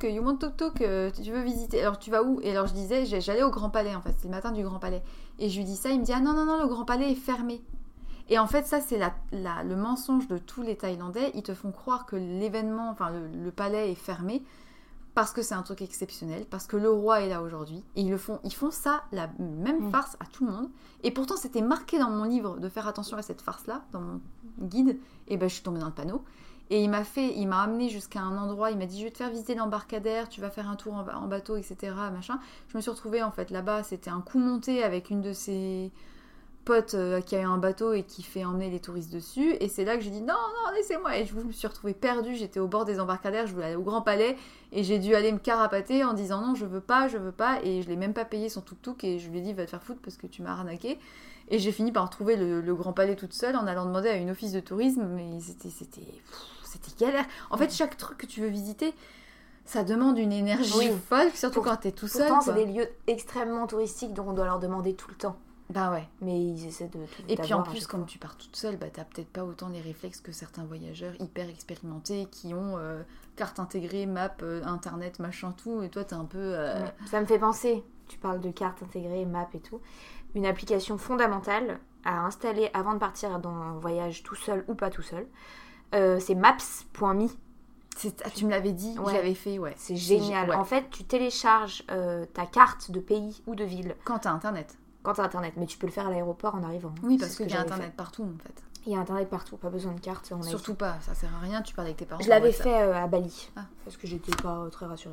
tu veux visiter, alors tu vas où? Et alors je disais, j'allais au Grand Palais en fait, c'est le matin du Grand Palais. Et je lui dis ça, il me dit, ah non, le Grand Palais est fermé. Et en fait, ça c'est le mensonge de tous les Thaïlandais, ils te font croire que l'événement, enfin le palais est fermé, parce que c'est un truc exceptionnel, parce que le roi est là aujourd'hui. Et ils font ça, la même farce à tout le monde. Et pourtant c'était marqué dans mon livre de faire attention à cette farce-là, dans mon guide, et ben je suis tombée dans le panneau. Et il m'a amené jusqu'à un endroit, il m'a dit je vais te faire visiter l'embarcadère, tu vas faire un tour en bateau, etc. Machin. Je me suis retrouvée en fait là-bas, c'était un coup monté avec une de ses potes qui a eu un bateau et qui fait emmener les touristes dessus. Et c'est là que j'ai dit non, laissez-moi. Et je me suis retrouvée perdue, j'étais au bord des embarcadères, je voulais aller au Grand Palais. Et j'ai dû aller me carapater en disant non, je veux pas. Et je l'ai même pas payé son tuk-tuk et je lui ai dit va te faire foutre parce que tu m'as arnaqué. Et j'ai fini par retrouver le Grand Palais toute seule en allant demander à une office de tourisme. Mais c'était galère. En fait, chaque truc que tu veux visiter, ça demande une énergie folle, surtout quand t'es tout seul. Pourtant, c'est des lieux extrêmement touristiques, donc on doit leur demander tout le temps. Bah ouais. Mais ils essaient de... Et puis en plus, comme tu pars toute seule, bah t'as peut-être pas autant les réflexes que certains voyageurs hyper expérimentés qui ont carte intégrée, map, internet, machin, tout. Et toi, t'es un peu... Ça me fait penser, tu parles de carte intégrée, map et tout. Une application fondamentale à installer avant de partir dans un voyage tout seul ou pas tout seul. C'est maps.me. Tu me l'avais dit, je l'avais fait, ouais. C'est génial. En fait, tu télécharges ta carte de pays ou de ville. Quand t'as internet. Mais tu peux le faire à l'aéroport en arrivant. Oui, parce qu'il y a internet partout, en fait. Il y a internet partout, pas besoin de carte. Surtout pas, ça sert à rien, tu parles avec tes parents. Je l'avais fait à Bali, parce que j'étais pas très rassurée.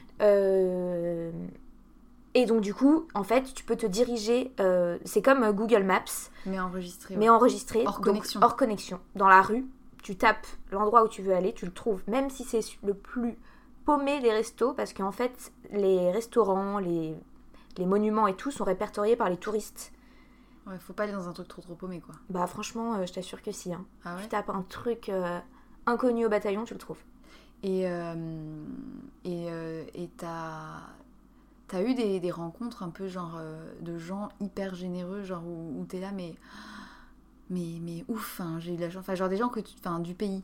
Et donc du coup, en fait, tu peux te diriger, c'est comme Google Maps. Mais enregistré. Hors connexion. Hors connexion. Dans la rue, tu tapes l'endroit où tu veux aller, tu le trouves. Même si c'est le plus paumé des restos, parce qu'en fait, les restaurants, les monuments et tout sont répertoriés par les touristes. Ouais, faut pas aller dans un truc trop paumé, quoi. Bah franchement, je t'assure que si. Hein. Ah ouais? Tu tapes un truc inconnu au bataillon, tu le trouves. Et t'as eu des rencontres un peu genre de gens hyper généreux, genre où t'es là, mais ouf, hein, j'ai eu de la chance. Enfin, genre des gens du pays.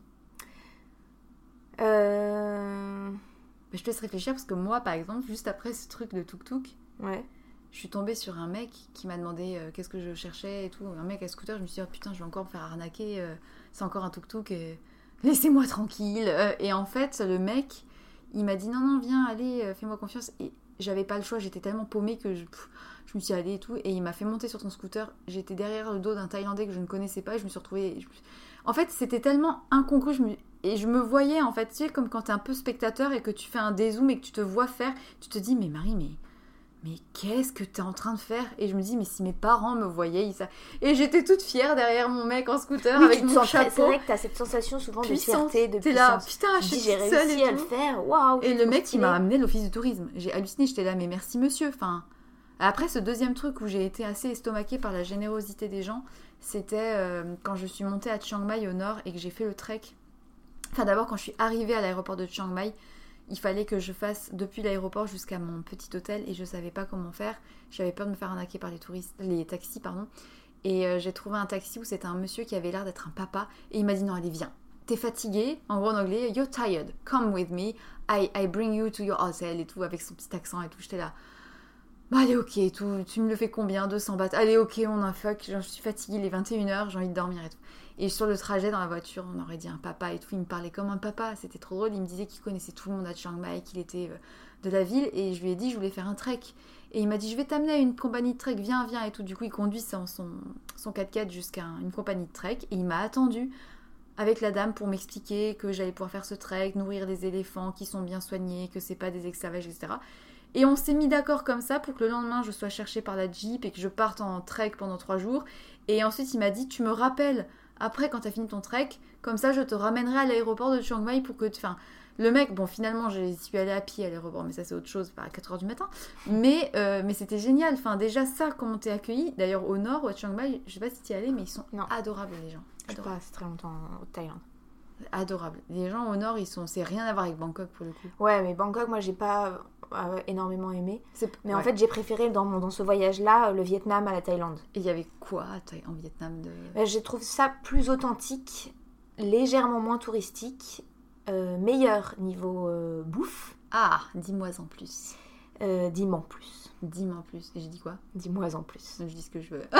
Je te laisse réfléchir parce que moi, par exemple, juste après ce truc de tuk-tuk, je suis tombée sur un mec qui m'a demandé qu'est-ce que je cherchais et tout. Un mec à scooter, je me suis dit, oh, putain, je vais encore me faire arnaquer, c'est encore un tuk-tuk, laissez-moi tranquille. Et en fait, le mec, il m'a dit, non, viens, allez, fais-moi confiance. Et j'avais pas le choix, j'étais tellement paumée que je me suis allée et tout. Et il m'a fait monter sur son scooter. J'étais derrière le dos d'un Thaïlandais que je ne connaissais pas et je me suis retrouvée... En fait, c'était tellement incongru, et je me voyais, en fait, tu sais, comme quand t'es un peu spectateur et que tu fais un dézoom et que tu te vois faire, tu te dis, mais Marie, mais qu'est-ce que t'es en train de faire? Et je me dis, mais si mes parents me voyaient, et j'étais toute fière derrière mon mec en scooter avec mon chapeau. C'est vrai que t'as cette sensation souvent puissante, de fierté, de puissance. T'es là, putain, je j'ai réussi à le faire, waouh. Et le mec, il m'a amené l'office du tourisme. J'ai halluciné, j'étais là, mais merci monsieur. Enfin, après, ce deuxième truc où j'ai été assez estomaquée par la générosité des gens, c'était quand je suis montée à Chiang Mai au nord et que j'ai fait le trek. Enfin, d'abord, quand je suis arrivée à l'aéroport de Chiang Mai, il fallait que je fasse depuis l'aéroport jusqu'à mon petit hôtel et je savais pas comment faire. J'avais peur de me faire arnaquer par les taxis. Et j'ai trouvé un taxi où c'était un monsieur qui avait l'air d'être un papa et il m'a dit non, allez, viens. T'es fatigué, en gros en anglais, you're tired, come with me, I bring you to your hotel et tout, avec son petit accent et tout. J'étais là, bah allez, ok, tout, tu me le fais combien, 200 bahts, allez, ok, on a fuck, je suis fatiguée, il est 21h, j'ai envie de dormir et tout. Et sur le trajet dans la voiture, on aurait dit un papa et tout, il me parlait comme un papa, c'était trop drôle, il me disait qu'il connaissait tout le monde à Chiang Mai, qu'il était de la ville, et je lui ai dit je voulais faire un trek. Et il m'a dit je vais t'amener à une compagnie de trek, viens et tout. Du coup il conduit son 4x4 jusqu'à une compagnie de trek, et il m'a attendu avec la dame pour m'expliquer que j'allais pouvoir faire ce trek, nourrir des éléphants qui sont bien soignés, que c'est pas des esclavages, etc. Et on s'est mis d'accord comme ça pour que le lendemain je sois cherchée par la Jeep et que je parte en trek pendant 3 jours. Et ensuite il m'a dit tu me rappelles après quand t'as fini ton trek, comme ça je te ramènerai à l'aéroport de Chiang Mai pour que... Enfin, le mec, bon finalement je suis allée à pied à l'aéroport, mais ça c'est autre chose, à 4h du matin. Mais c'était génial, enfin déjà ça, comment t'es accueilli. D'ailleurs au nord, à Chiang Mai, je sais pas si t'y es allé, mais ils sont adorables les gens. Je suis pas assez très longtemps en Thaïlande. Adorable. Les gens au nord, c'est rien à voir avec Bangkok pour le coup. Ouais, mais Bangkok, moi j'ai pas énormément aimé. Mais en fait, j'ai préféré dans ce voyage-là le Vietnam à la Thaïlande. Et il y avait quoi en Vietnam je trouve ça plus authentique, légèrement moins touristique, meilleur niveau bouffe. Ah, dis-moi en plus. Dis-moi en plus. Dis-moi en plus. Et j'ai dit quoi? Dis-moi en plus. Je dis ce que je veux.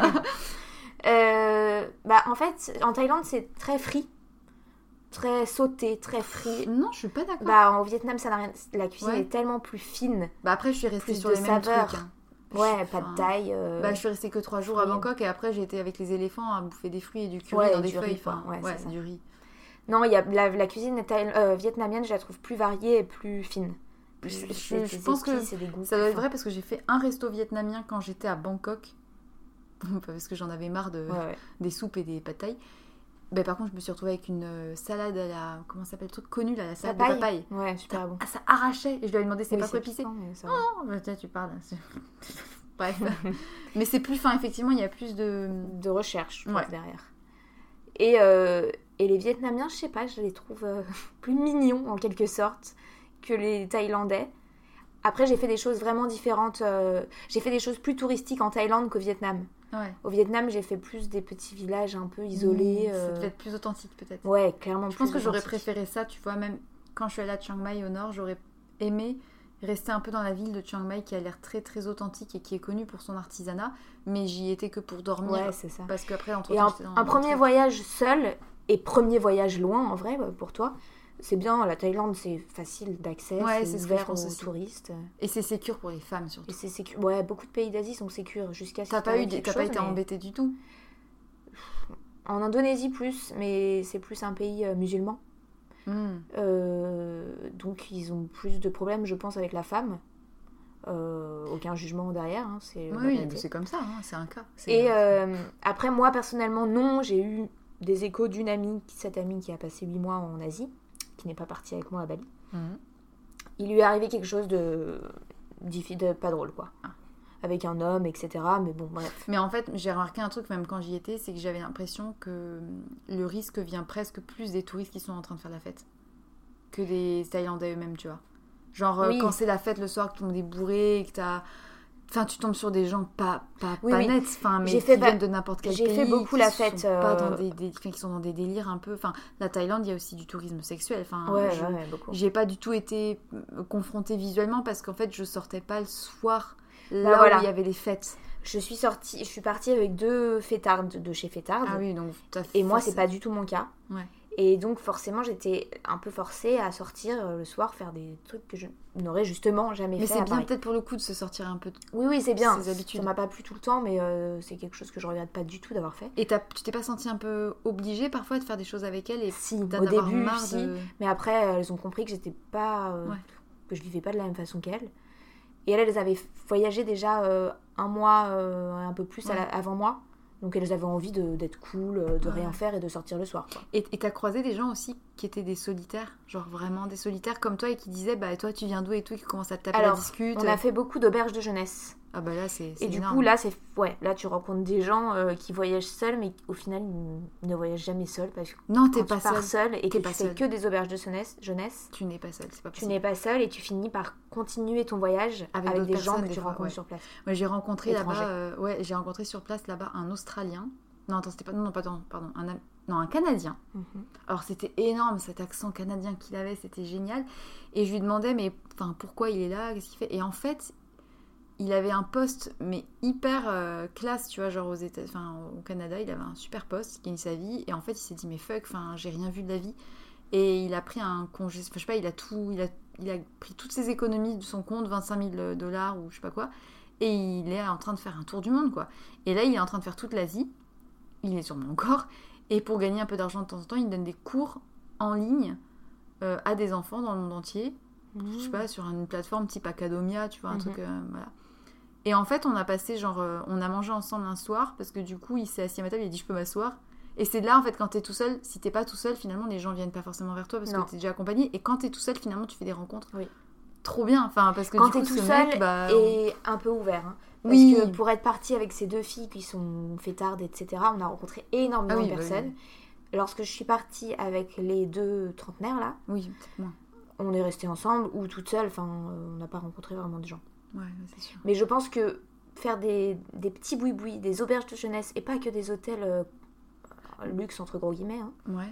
En fait, en Thaïlande, c'est très free. Très sauté, très frit. Non, je suis pas d'accord. Au Vietnam, ça n'a rien. La cuisine est tellement plus fine. Après, je suis restée sur les mêmes trucs. Hein. Ouais, pas de taille. Je suis restée que 3 jours à Bangkok et après, j'ai été avec les éléphants à bouffer des fruits et du curry dans des feuilles. C'est du riz. Non, il y a la cuisine vietnamienne, je la trouve plus variée et plus fine. Je pense que ça doit être vrai parce que j'ai fait un resto vietnamien quand j'étais à Bangkok. Parce que j'en avais marre des soupes et des pad thai. Par contre, je me suis retrouvée avec une salade à la... Comment ça s'appelle le truc connu là, la salade de papaye. Ouais, super bon. Ah, ça arrachait. Et je lui avais demandé, c'est pas trop épicé. Non, tu parles. Bref. Mais c'est plus fin, effectivement, il y a plus de recherche derrière. Et les Vietnamiens, je sais pas, je les trouve plus mignons en quelque sorte que les Thaïlandais. Après, j'ai fait des choses vraiment différentes. J'ai fait des choses plus touristiques en Thaïlande qu'au Vietnam. Ouais. Au Vietnam, j'ai fait plus des petits villages un peu isolés. Ça devait être plus authentique peut-être. Ouais, clairement. Je pense que j'aurais préféré ça, tu vois, même quand je suis allée à Chiang Mai au nord, j'aurais aimé rester un peu dans la ville de Chiang Mai qui a l'air très très authentique et qui est connue pour son artisanat, mais j'y étais que pour dormir. Ouais, c'est ça. Parce qu'après, un premier voyage seul et premier voyage loin en vrai pour toi. C'est bien, la Thaïlande, c'est facile d'accès, c'est ouvert aux touristes. Et c'est sécure pour les femmes, surtout. Et c'est sécure. Ouais, beaucoup de pays d'Asie sont sécures jusqu'à ce que t'as pas été embêtée du tout? En Indonésie plus, mais c'est plus un pays musulman. Donc ils ont plus de problèmes, je pense, avec la femme. Aucun jugement derrière, hein, c'est comme ça, hein, c'est un cas. Après, moi, personnellement, non, j'ai eu des échos d'une amie, cette amie qui a passé 8 mois en Asie, qui n'est pas partie avec moi à Bali. Il lui est arrivé quelque chose de pas drôle, quoi. Avec un homme, etc. Mais bon, bref. Mais en fait, j'ai remarqué un truc, même quand j'y étais, c'est que j'avais l'impression que le risque vient presque plus des touristes qui sont en train de faire la fête que des Thaïlandais eux-mêmes, tu vois. Genre, quand c'est la fête le soir, que tout le monde est bourré, et que t'as... Enfin, tu tombes sur des gens pas nets, mais qui viennent de n'importe quel pays. J'ai fait beaucoup la fête. Qui sont dans des délires un peu... Enfin, la Thaïlande, il y a aussi du tourisme sexuel. Enfin, beaucoup. J'ai pas du tout été confrontée visuellement parce qu'en fait, je sortais pas le soir où il y avait les fêtes. Je suis partie avec 2 fêtards de chez Fêtard. Ah oui, donc et moi, c'est pas du tout mon cas. Ouais. Et donc, forcément, j'étais un peu forcée à sortir le soir, faire des trucs que je n'aurais justement jamais fait. Mais c'est bien peut-être pour le coup de se sortir un peu de Oui, c'est bien. ses habitudes. Ça m'a pas plu tout le temps, mais c'est quelque chose que je regrette pas du tout d'avoir fait. Et tu t'es pas sentie un peu obligée parfois de faire des choses avec elle Si, au début, mais après, elles ont compris que j'étais pas... que je vivais pas de la même façon qu'elles. Et elles avaient voyagé déjà un mois, un peu plus avant moi. Donc elles avaient envie d'être cool, de rien faire et de sortir le soir. Quoi. Et t'as croisé des gens aussi qui étaient des solitaires, genre vraiment des solitaires comme toi et qui disaient bah toi tu viens d'où et tout, qui commencent à te taper la discute. On a fait beaucoup d'auberges de jeunesse. Ah bah là c'est et du énorme. coup là tu rencontres des gens qui voyagent seuls mais au final ils ne voyagent jamais seuls parce que non t'es quand pas tu pars seul et que tu fais que des auberges de jeunesse, tu n'es pas seul, c'est pas possible. Tu n'es pas seul et tu finis par continuer ton voyage avec des gens que tu rencontres sur place. Moi j'ai rencontré là-bas j'ai rencontré sur place là-bas un Australien. Non attends c'était pas pardon un Canadien. Alors c'était énorme cet accent canadien qu'il avait, c'était génial et je lui demandais mais enfin pourquoi il est là, qu'est-ce qu'il fait, et en fait il avait un poste mais hyper classe, tu vois, genre au Canada, il avait un super poste, il gagnait sa vie et en fait il s'est dit mais fuck, enfin j'ai rien vu de la vie, et il a pris un congé, enfin je sais pas, il a pris toutes ses économies de son compte, $25 000 ou je sais pas quoi, et il est en train de faire un tour du monde quoi. Et là il est en train de faire toute l'Asie, il est sûrement encore, et pour gagner un peu d'argent de temps en temps il donne des cours en ligne à des enfants dans le monde entier, je sais pas, sur une plateforme type Academia, tu vois, un truc voilà. Et en fait, on a passé on a mangé ensemble un soir parce que du coup, il s'est assis à ma table, il a dit je peux m'asseoir. Et c'est là en fait quand t'es tout seul, si t'es pas tout seul, finalement les gens viennent pas forcément vers toi parce que t'es déjà accompagné. Et quand t'es tout seul, finalement tu fais des rencontres. Oui. Trop bien, enfin parce que quand du coup t'es tout ce seul mec, et un peu ouvert. Hein. Parce que pour être partie avec ces deux filles qui sont fêtardes, etc., on a rencontré énormément de personnes. Lorsque je suis partie avec les deux trentenaires là, on est restés ensemble ou toute seule. Enfin, on n'a pas rencontré vraiment de gens. Ouais, c'est sûr. Mais je pense que faire des petits boui-boui, des auberges de jeunesse et pas que des hôtels luxe entre gros guillemets,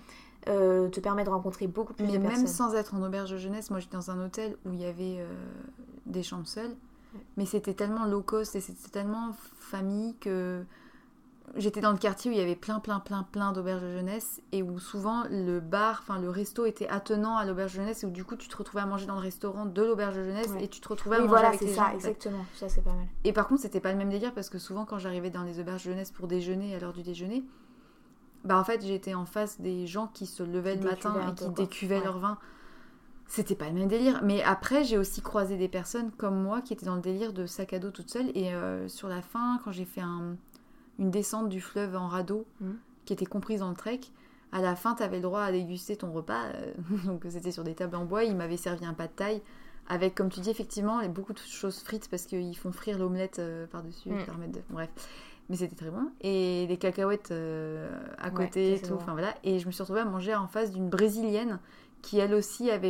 te permet de rencontrer beaucoup plus de personnes. Mais même sans être en auberge de jeunesse, moi j'étais dans un hôtel où il y avait des chambres seules, mais c'était tellement low cost et c'était tellement famille que j'étais dans le quartier où il y avait plein d'auberges de jeunesse et où souvent le resto était attenant à l'auberge de jeunesse et où du coup tu te retrouvais à manger dans le restaurant de l'auberge de jeunesse et tu te retrouvais à manger avec les gens. Exactement, ça c'est pas mal. Et par contre c'était pas le même délire parce que souvent quand j'arrivais dans les auberges de jeunesse pour déjeuner à l'heure du déjeuner, bah en fait j'étais en face des gens qui se levaient le matin et qui décuvaient leur vin. C'était pas le même délire. Mais après j'ai aussi croisé des personnes comme moi qui étaient dans le délire de sac à dos toute seule et sur la fin quand j'ai fait une descente du fleuve en radeau qui était comprise dans le trek, à la fin t'avais le droit à déguster ton repas donc c'était sur des tables en bois, ils m'avaient servi un pad thai avec, comme tu dis effectivement, beaucoup de choses frites parce qu'ils font frire l'omelette par-dessus bref, mais c'était très bon, et des cacahuètes à côté et tout, enfin voilà. Et je me suis retrouvée à manger en face d'une brésilienne qui elle aussi avait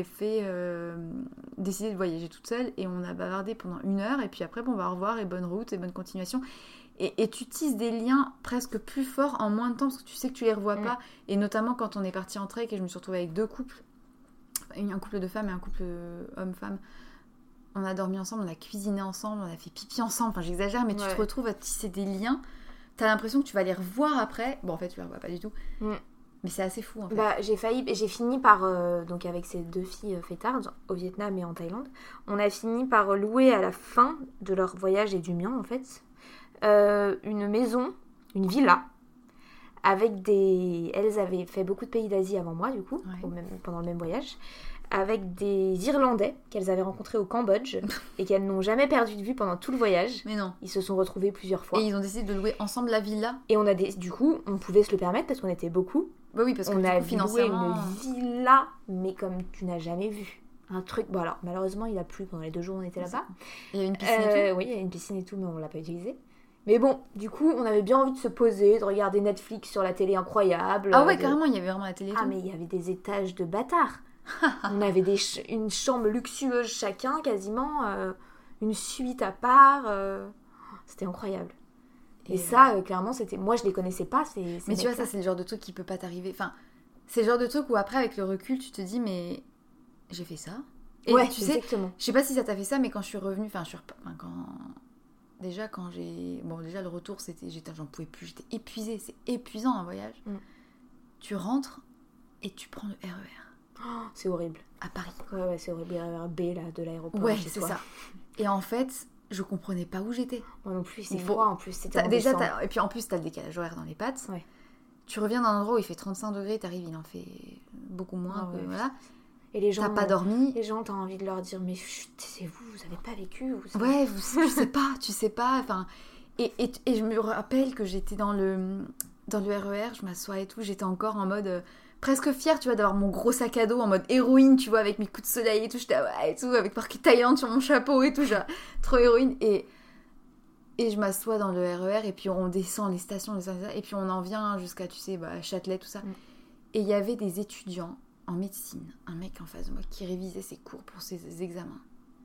décidé de voyager toute seule, et on a bavardé pendant 1 heure et puis après bon bah au revoir et bonne route et bonne continuation. Et tu tisses des liens presque plus forts en moins de temps parce que tu sais que tu les revois pas. Et notamment quand on est parti en trek et je me suis retrouvée avec 2 couples, un couple de femmes et un couple homme-femme. On a dormi ensemble, on a cuisiné ensemble, on a fait pipi ensemble. Enfin j'exagère, mais tu te retrouves à tisser des liens. T'as l'impression que tu vas les revoir après. Bon en fait tu les revois pas du tout. Mais c'est assez fou en fait. Bah, j'ai fini par, donc avec ces 2 filles fêtardes au Vietnam et en Thaïlande, on a fini par louer à la fin de leur voyage et du mien en fait, une maison, une villa, avec elles avaient fait beaucoup de pays d'Asie avant moi du coup, pendant le même voyage, avec des Irlandais qu'elles avaient rencontrés au Cambodge et qu'elles n'ont jamais perdu de vue pendant tout le voyage. Mais non. Ils se sont retrouvés plusieurs fois. Et ils ont décidé de louer ensemble la villa. Et du coup, on pouvait se le permettre parce qu'on était beaucoup. Bah oui, parce que on a financièrement... loué une villa, mais comme tu n'as jamais vu. Un truc... Bon alors, malheureusement, il a plu pendant les 2 jours où on était là-bas. Il y avait une piscine et tout. Oui, il y avait une piscine et tout, mais on l'a pas utilisée. Mais bon, du coup, on avait bien envie de se poser, de regarder Netflix sur la télé incroyable. Ah ouais, carrément, il y avait vraiment la télé et tout. Ah, mais il y avait des étages de bâtards. On avait une chambre luxueuse chacun, quasiment, une suite à part. C'était incroyable. Et ça, clairement, c'était... Moi, je les connaissais pas. Mais tu vois, ça, c'est le genre de truc qui peut pas t'arriver. Enfin, c'est le genre de truc où après, avec le recul, tu te dis, mais j'ai fait ça. Et tu sais, exactement. Je sais pas si ça t'a fait ça, mais quand je suis revenue, quand j'ai... Bon, déjà, le retour, j'en pouvais plus, j'étais épuisée. C'est épuisant, un voyage. Tu rentres et tu prends le RER. Oh, c'est horrible. À Paris. Ouais, c'est horrible. Le RER B, là, de l'aéroport. Ouais, c'est ça. Et en fait, je comprenais pas où j'étais. Moi non plus, c'est froid, en plus. C'était et puis en plus, t'as le décalage horaire dans les pattes. Ouais. Tu reviens d'un endroit où il fait 35 degrés, t'arrives, il en fait beaucoup moins. Voilà. Et les gens, t'as pas dormi. Les gens, t'as envie de leur dire, mais chut, taisez-vous, vous avez pas vécu. Ouais, tu sais pas. Enfin, et je me rappelle que j'étais dans le RER, je m'assois et tout, j'étais encore en mode presque fière, tu vois, d'avoir mon gros sac à dos en mode héroïne, tu vois, avec mes coups de soleil et tout, j'étais ouais, et tout, avec marqué Thaïlande sur mon chapeau et tout, genre, trop héroïne. Et je m'assois dans le RER et puis on descend les stations, et puis on en vient jusqu'à, tu sais, Châtelet, tout ça. Et il y avait des étudiants en médecine, un mec en face de moi qui révisait ses cours pour ses examens.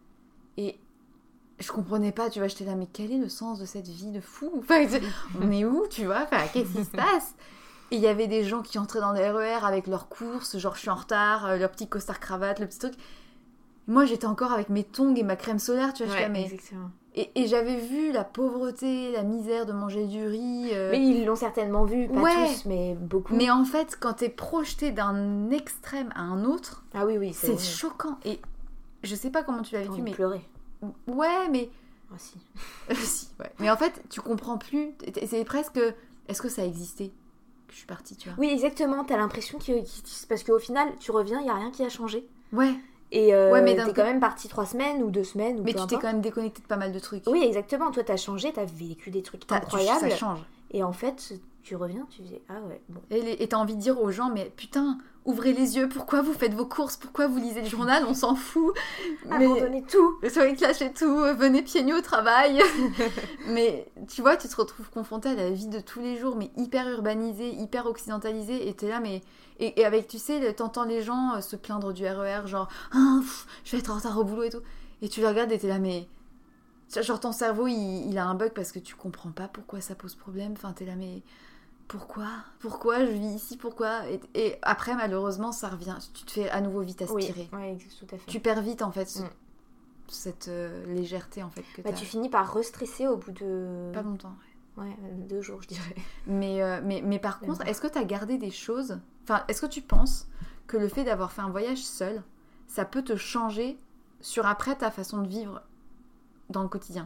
Et je comprenais pas, tu vois, j'étais là, mais quel est le sens de cette vie de fou? Enfin, on est où, tu vois? Enfin, qu'est-ce qui se passe? Et il y avait des gens qui entraient dans le RER avec leurs courses, genre je suis en retard, leur petit costard cravate, le petit truc. Moi, j'étais encore avec mes tongs et ma crème solaire, tu vois, ouais, mais... exactement. Et j'avais vu la pauvreté, la misère de manger du riz. Mais ils l'ont certainement vu, pas tous, mais beaucoup. Mais en fait, quand t'es projeté d'un extrême à un autre, ah oui, c'est choquant. Et je sais pas comment tu l'as vécu, mais... pleurer. Ouais, mais... Ah si. Si, ouais. Mais en fait, tu comprends plus. C'est presque... Est-ce que ça existait que je suis partie, tu vois? Oui, exactement. T'as l'impression parce qu'au final, tu reviens, il y a rien qui a changé. Ouais. Et mais t'es quand même partie 3 semaines ou 2 semaines. Ou mais tu t'es quand même déconnectée de pas mal de trucs. Oui, exactement. Toi, t'as changé, t'as vécu des trucs incroyables. Ça change. Et en fait, tu reviens, tu dis ah ouais, bon. Et t'as envie de dire aux gens, mais putain, ouvrez les yeux, pourquoi vous faites vos courses, pourquoi vous lisez le journal, on s'en fout. Abandonnez tout. Soyez lâchez tout, venez pieds nus au travail. Mais tu vois, tu te retrouves confronté à la vie de tous les jours, mais hyper urbanisée, hyper occidentalisée, et t'es là, mais... Et avec, tu sais, t'entends les gens se plaindre du RER, genre, je vais être en retard au boulot et tout. Et tu les regardes et t'es là, mais... Genre, ton cerveau, il a un bug parce que tu comprends pas pourquoi ça pose problème. Enfin, t'es là, mais... Pourquoi je vis ici? Pourquoi? Et après, malheureusement, ça revient. Tu te fais à nouveau vite aspirer. Oui, tout à fait. Tu perds vite, en fait, cette légèreté, en fait, que t'as. Tu finis par restresser au bout de... Pas longtemps, ouais. 2 jours, je dirais. Mais par contre, est-ce que t'as gardé des choses... Enfin, est-ce que tu penses que le fait d'avoir fait un voyage seul, ça peut te changer sur après ta façon de vivre dans le quotidien?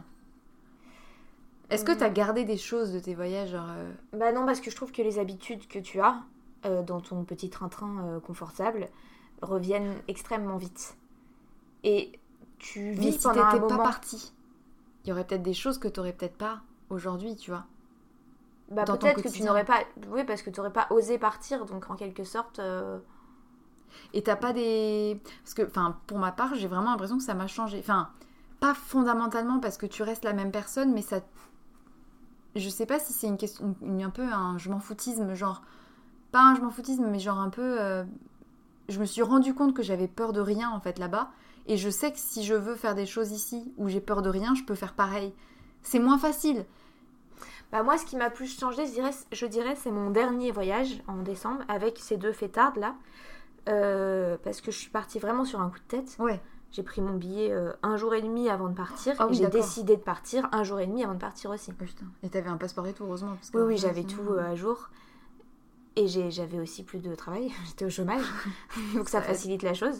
Est-ce que t'as gardé des choses de tes voyages, genre... Bah non, parce que je trouve que les habitudes que tu as dans ton petit train-train confortable reviennent extrêmement vite. Et tu vis si pendant un moment... pas partie, il y aurait peut-être des choses que t'aurais peut-être pas aujourd'hui, tu vois. Bah peut-être que tu n'aurais pas... Oui, parce que tu n'aurais pas osé partir, donc en quelque sorte... Et t'as pas des... Parce que, enfin, pour ma part, j'ai vraiment l'impression que ça m'a changé. Enfin, pas fondamentalement parce que tu restes la même personne, mais ça... Je sais pas si c'est une question... un peu un je m'en foutisme, genre... Pas un je m'en foutisme, mais genre un peu... Je me suis rendu compte que j'avais peur de rien, en fait, là-bas. Et je sais que si je veux faire des choses ici, où j'ai peur de rien, je peux faire pareil. C'est moins facile. Bah moi, ce qui m'a plus changé, je dirais, c'est mon dernier voyage en décembre avec ces 2 fêtardes là, parce que je suis partie vraiment sur un coup de tête. Ouais. J'ai pris mon billet 1 jour et demi avant de partir, et j'ai décidé de partir 1 jour et demi avant de partir aussi. Oh, putain. Et t'avais un passeport et tout, heureusement. Parce que oui, j'avais tout à jour. Et j'avais aussi plus de travail, j'étais au chômage, donc ça facilite la chose.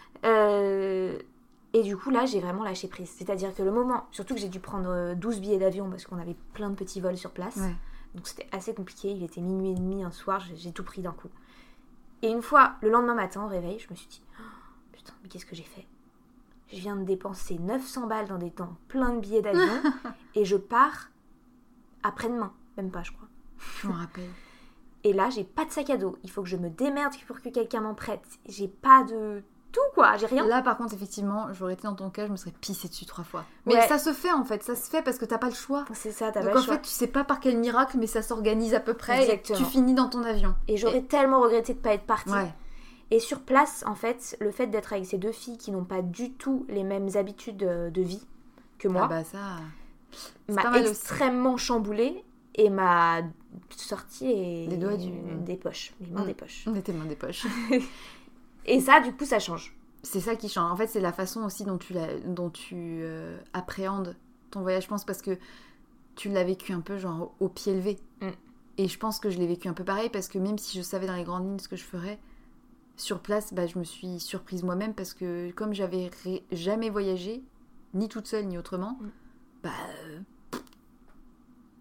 Et du coup, là, j'ai vraiment lâché prise. C'est-à-dire que le moment... Surtout que j'ai dû prendre 12 billets d'avion parce qu'on avait plein de petits vols sur place. Ouais. Donc c'était assez compliqué. Il était 00h30 un soir. J'ai tout pris d'un coup. Et une fois, le lendemain matin, au réveil, je me suis dit... Oh, putain, mais qu'est-ce que j'ai fait? Je viens de dépenser 900 balles dans plein de billets d'avion. Et je pars après-demain. Même pas, je crois. Je me rappelle. Et là, j'ai pas de sac à dos. Il faut que je me démerde pour que quelqu'un m'en prête. J'ai pas de... tout quoi, j'ai rien. Là par contre effectivement, j'aurais été dans ton cas, je me serais pissée dessus 3 fois. Mais ça se fait en fait, ça se fait parce que t'as pas le choix. C'est ça, t'as pas le choix. Donc en fait, tu sais pas par quel miracle, mais ça s'organise à peu près. Exactement. Et tu finis dans ton avion. Et j'aurais tellement regretté de pas être partie. Ouais. Et sur place, en fait, le fait d'être avec ces 2 filles qui n'ont pas du tout les mêmes habitudes de vie que moi, m'a extrêmement chamboulée et m'a sorti les doigts des poches, les mains des poches. Tes mains des poches. Et ça, du coup, ça change. C'est ça qui change. En fait, c'est la façon aussi dont tu appréhendes ton voyage, je pense, parce que tu l'as vécu un peu genre au pied levé. Et je pense que je l'ai vécu un peu pareil, parce que même si je savais dans les grandes lignes ce que je ferais, sur place, je me suis surprise moi-même, parce que comme j'avais jamais voyagé, ni toute seule, ni autrement,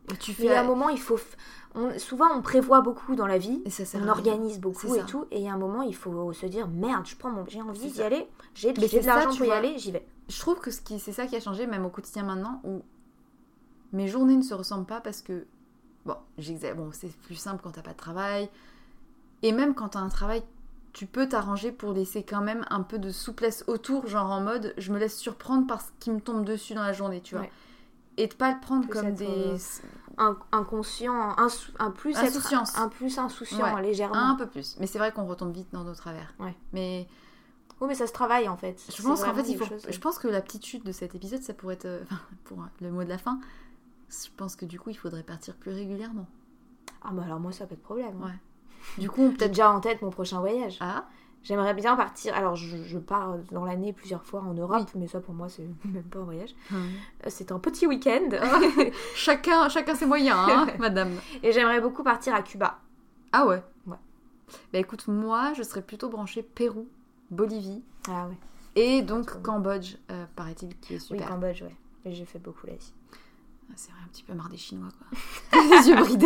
Mais à un moment, il faut... souvent, on prévoit beaucoup dans la vie, on organise beaucoup et tout, et il y a un moment, il faut se dire, merde, j'ai envie d'y aller, j'ai de l'argent pour y aller, j'y vais. Je trouve que c'est ça qui a changé, même au quotidien maintenant, où mes journées ne se ressemblent pas parce que, c'est plus simple quand t'as pas de travail, et même quand t'as un travail, tu peux t'arranger pour laisser quand même un peu de souplesse autour, genre en mode, je me laisse surprendre par ce qui me tombe dessus dans la journée, tu vois. Ouais. Et de pas le prendre comme des... inconscient, un plus insouciant, légèrement. Un peu plus. Mais c'est vrai qu'on retombe vite dans nos travers. Ouais. Mais... Oui, mais ça se travaille en fait. Je pense qu'en fait, je pense que la petite chute de cet épisode, ça pourrait être... pour le mot de la fin, je pense que du coup, il faudrait partir plus régulièrement. Ah bah alors moi, ça n'a pas de problème. Ouais. Du coup, peut-être déjà en tête mon prochain voyage. Ah. J'aimerais bien partir. Alors, je pars dans l'année plusieurs fois en Europe, mais ça pour moi, c'est même pas un voyage. C'est un petit week-end. chacun ses moyens, hein, madame. Et j'aimerais beaucoup partir à Cuba. Ah ouais. Ouais. Bah écoute, moi, je serais plutôt branchée Pérou, Bolivie. Ah ouais. Et donc Cambodge, paraît-il, qui est super. Oui, Cambodge, ouais. Et j'ai fait beaucoup l'Asie. C'est vrai, un petit peu marre des Chinois, quoi. Les yeux bridés.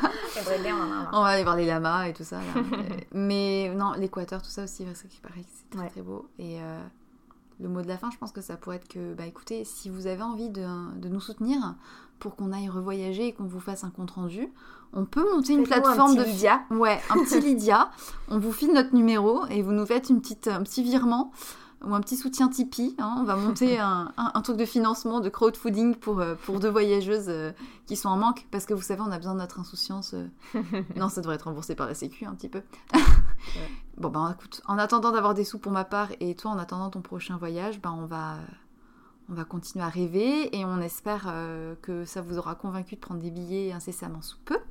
On va aller voir les lamas et tout ça. Là. Mais non, l'Équateur, tout ça aussi, parce qu'il paraît que c'est très, très beau. Et le mot de la fin, je pense que ça pourrait être que, écoutez, si vous avez envie de nous soutenir pour qu'on aille revoyager et qu'on vous fasse un compte-rendu, on peut monter une plateforme de... Lydia. Ouais, un petit Lydia. On vous file notre numéro et vous nous faites un petit virement ou un petit soutien Tipeee. On va monter un truc de financement, de crowdfunding pour deux voyageuses qui sont en manque. Parce que vous savez, on a besoin de notre insouciance. Non, ça devrait être remboursé par la Sécu un petit peu. Ouais. Bon, écoute, en attendant d'avoir des sous pour ma part et toi, en attendant ton prochain voyage, on va continuer à rêver et on espère que ça vous aura convaincu de prendre des billets incessamment sous peu.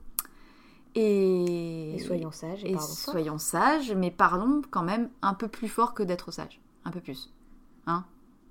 Et soyons sages. Soyons sages, mais parlons quand même un peu plus fort que d'être sages. Un peu plus. Hein ? Ok ?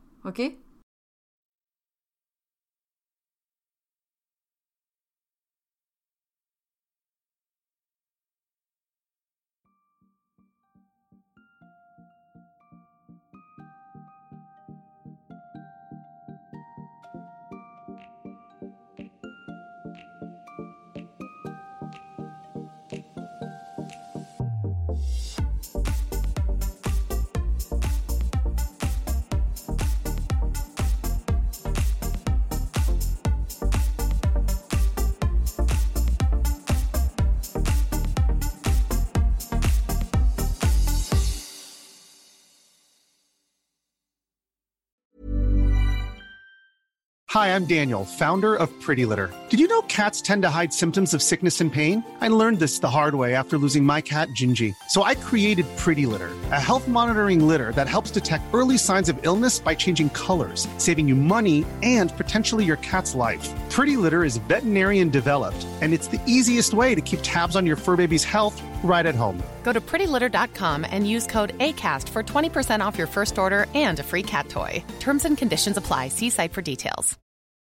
Hi, I'm Daniel, founder of Pretty Litter. Did you know cats tend to hide symptoms of sickness and pain? I learned this the hard way after losing my cat, Gingy. So I created Pretty Litter, a health monitoring litter that helps detect early signs of illness by changing colors, saving you money and potentially your cat's life. Pretty Litter is veterinarian developed, and it's the easiest way to keep tabs on your fur baby's health right at home. Go to prettylitter.com and use code ACAST for 20% off your first order and a free cat toy. Terms and conditions apply. See site for details.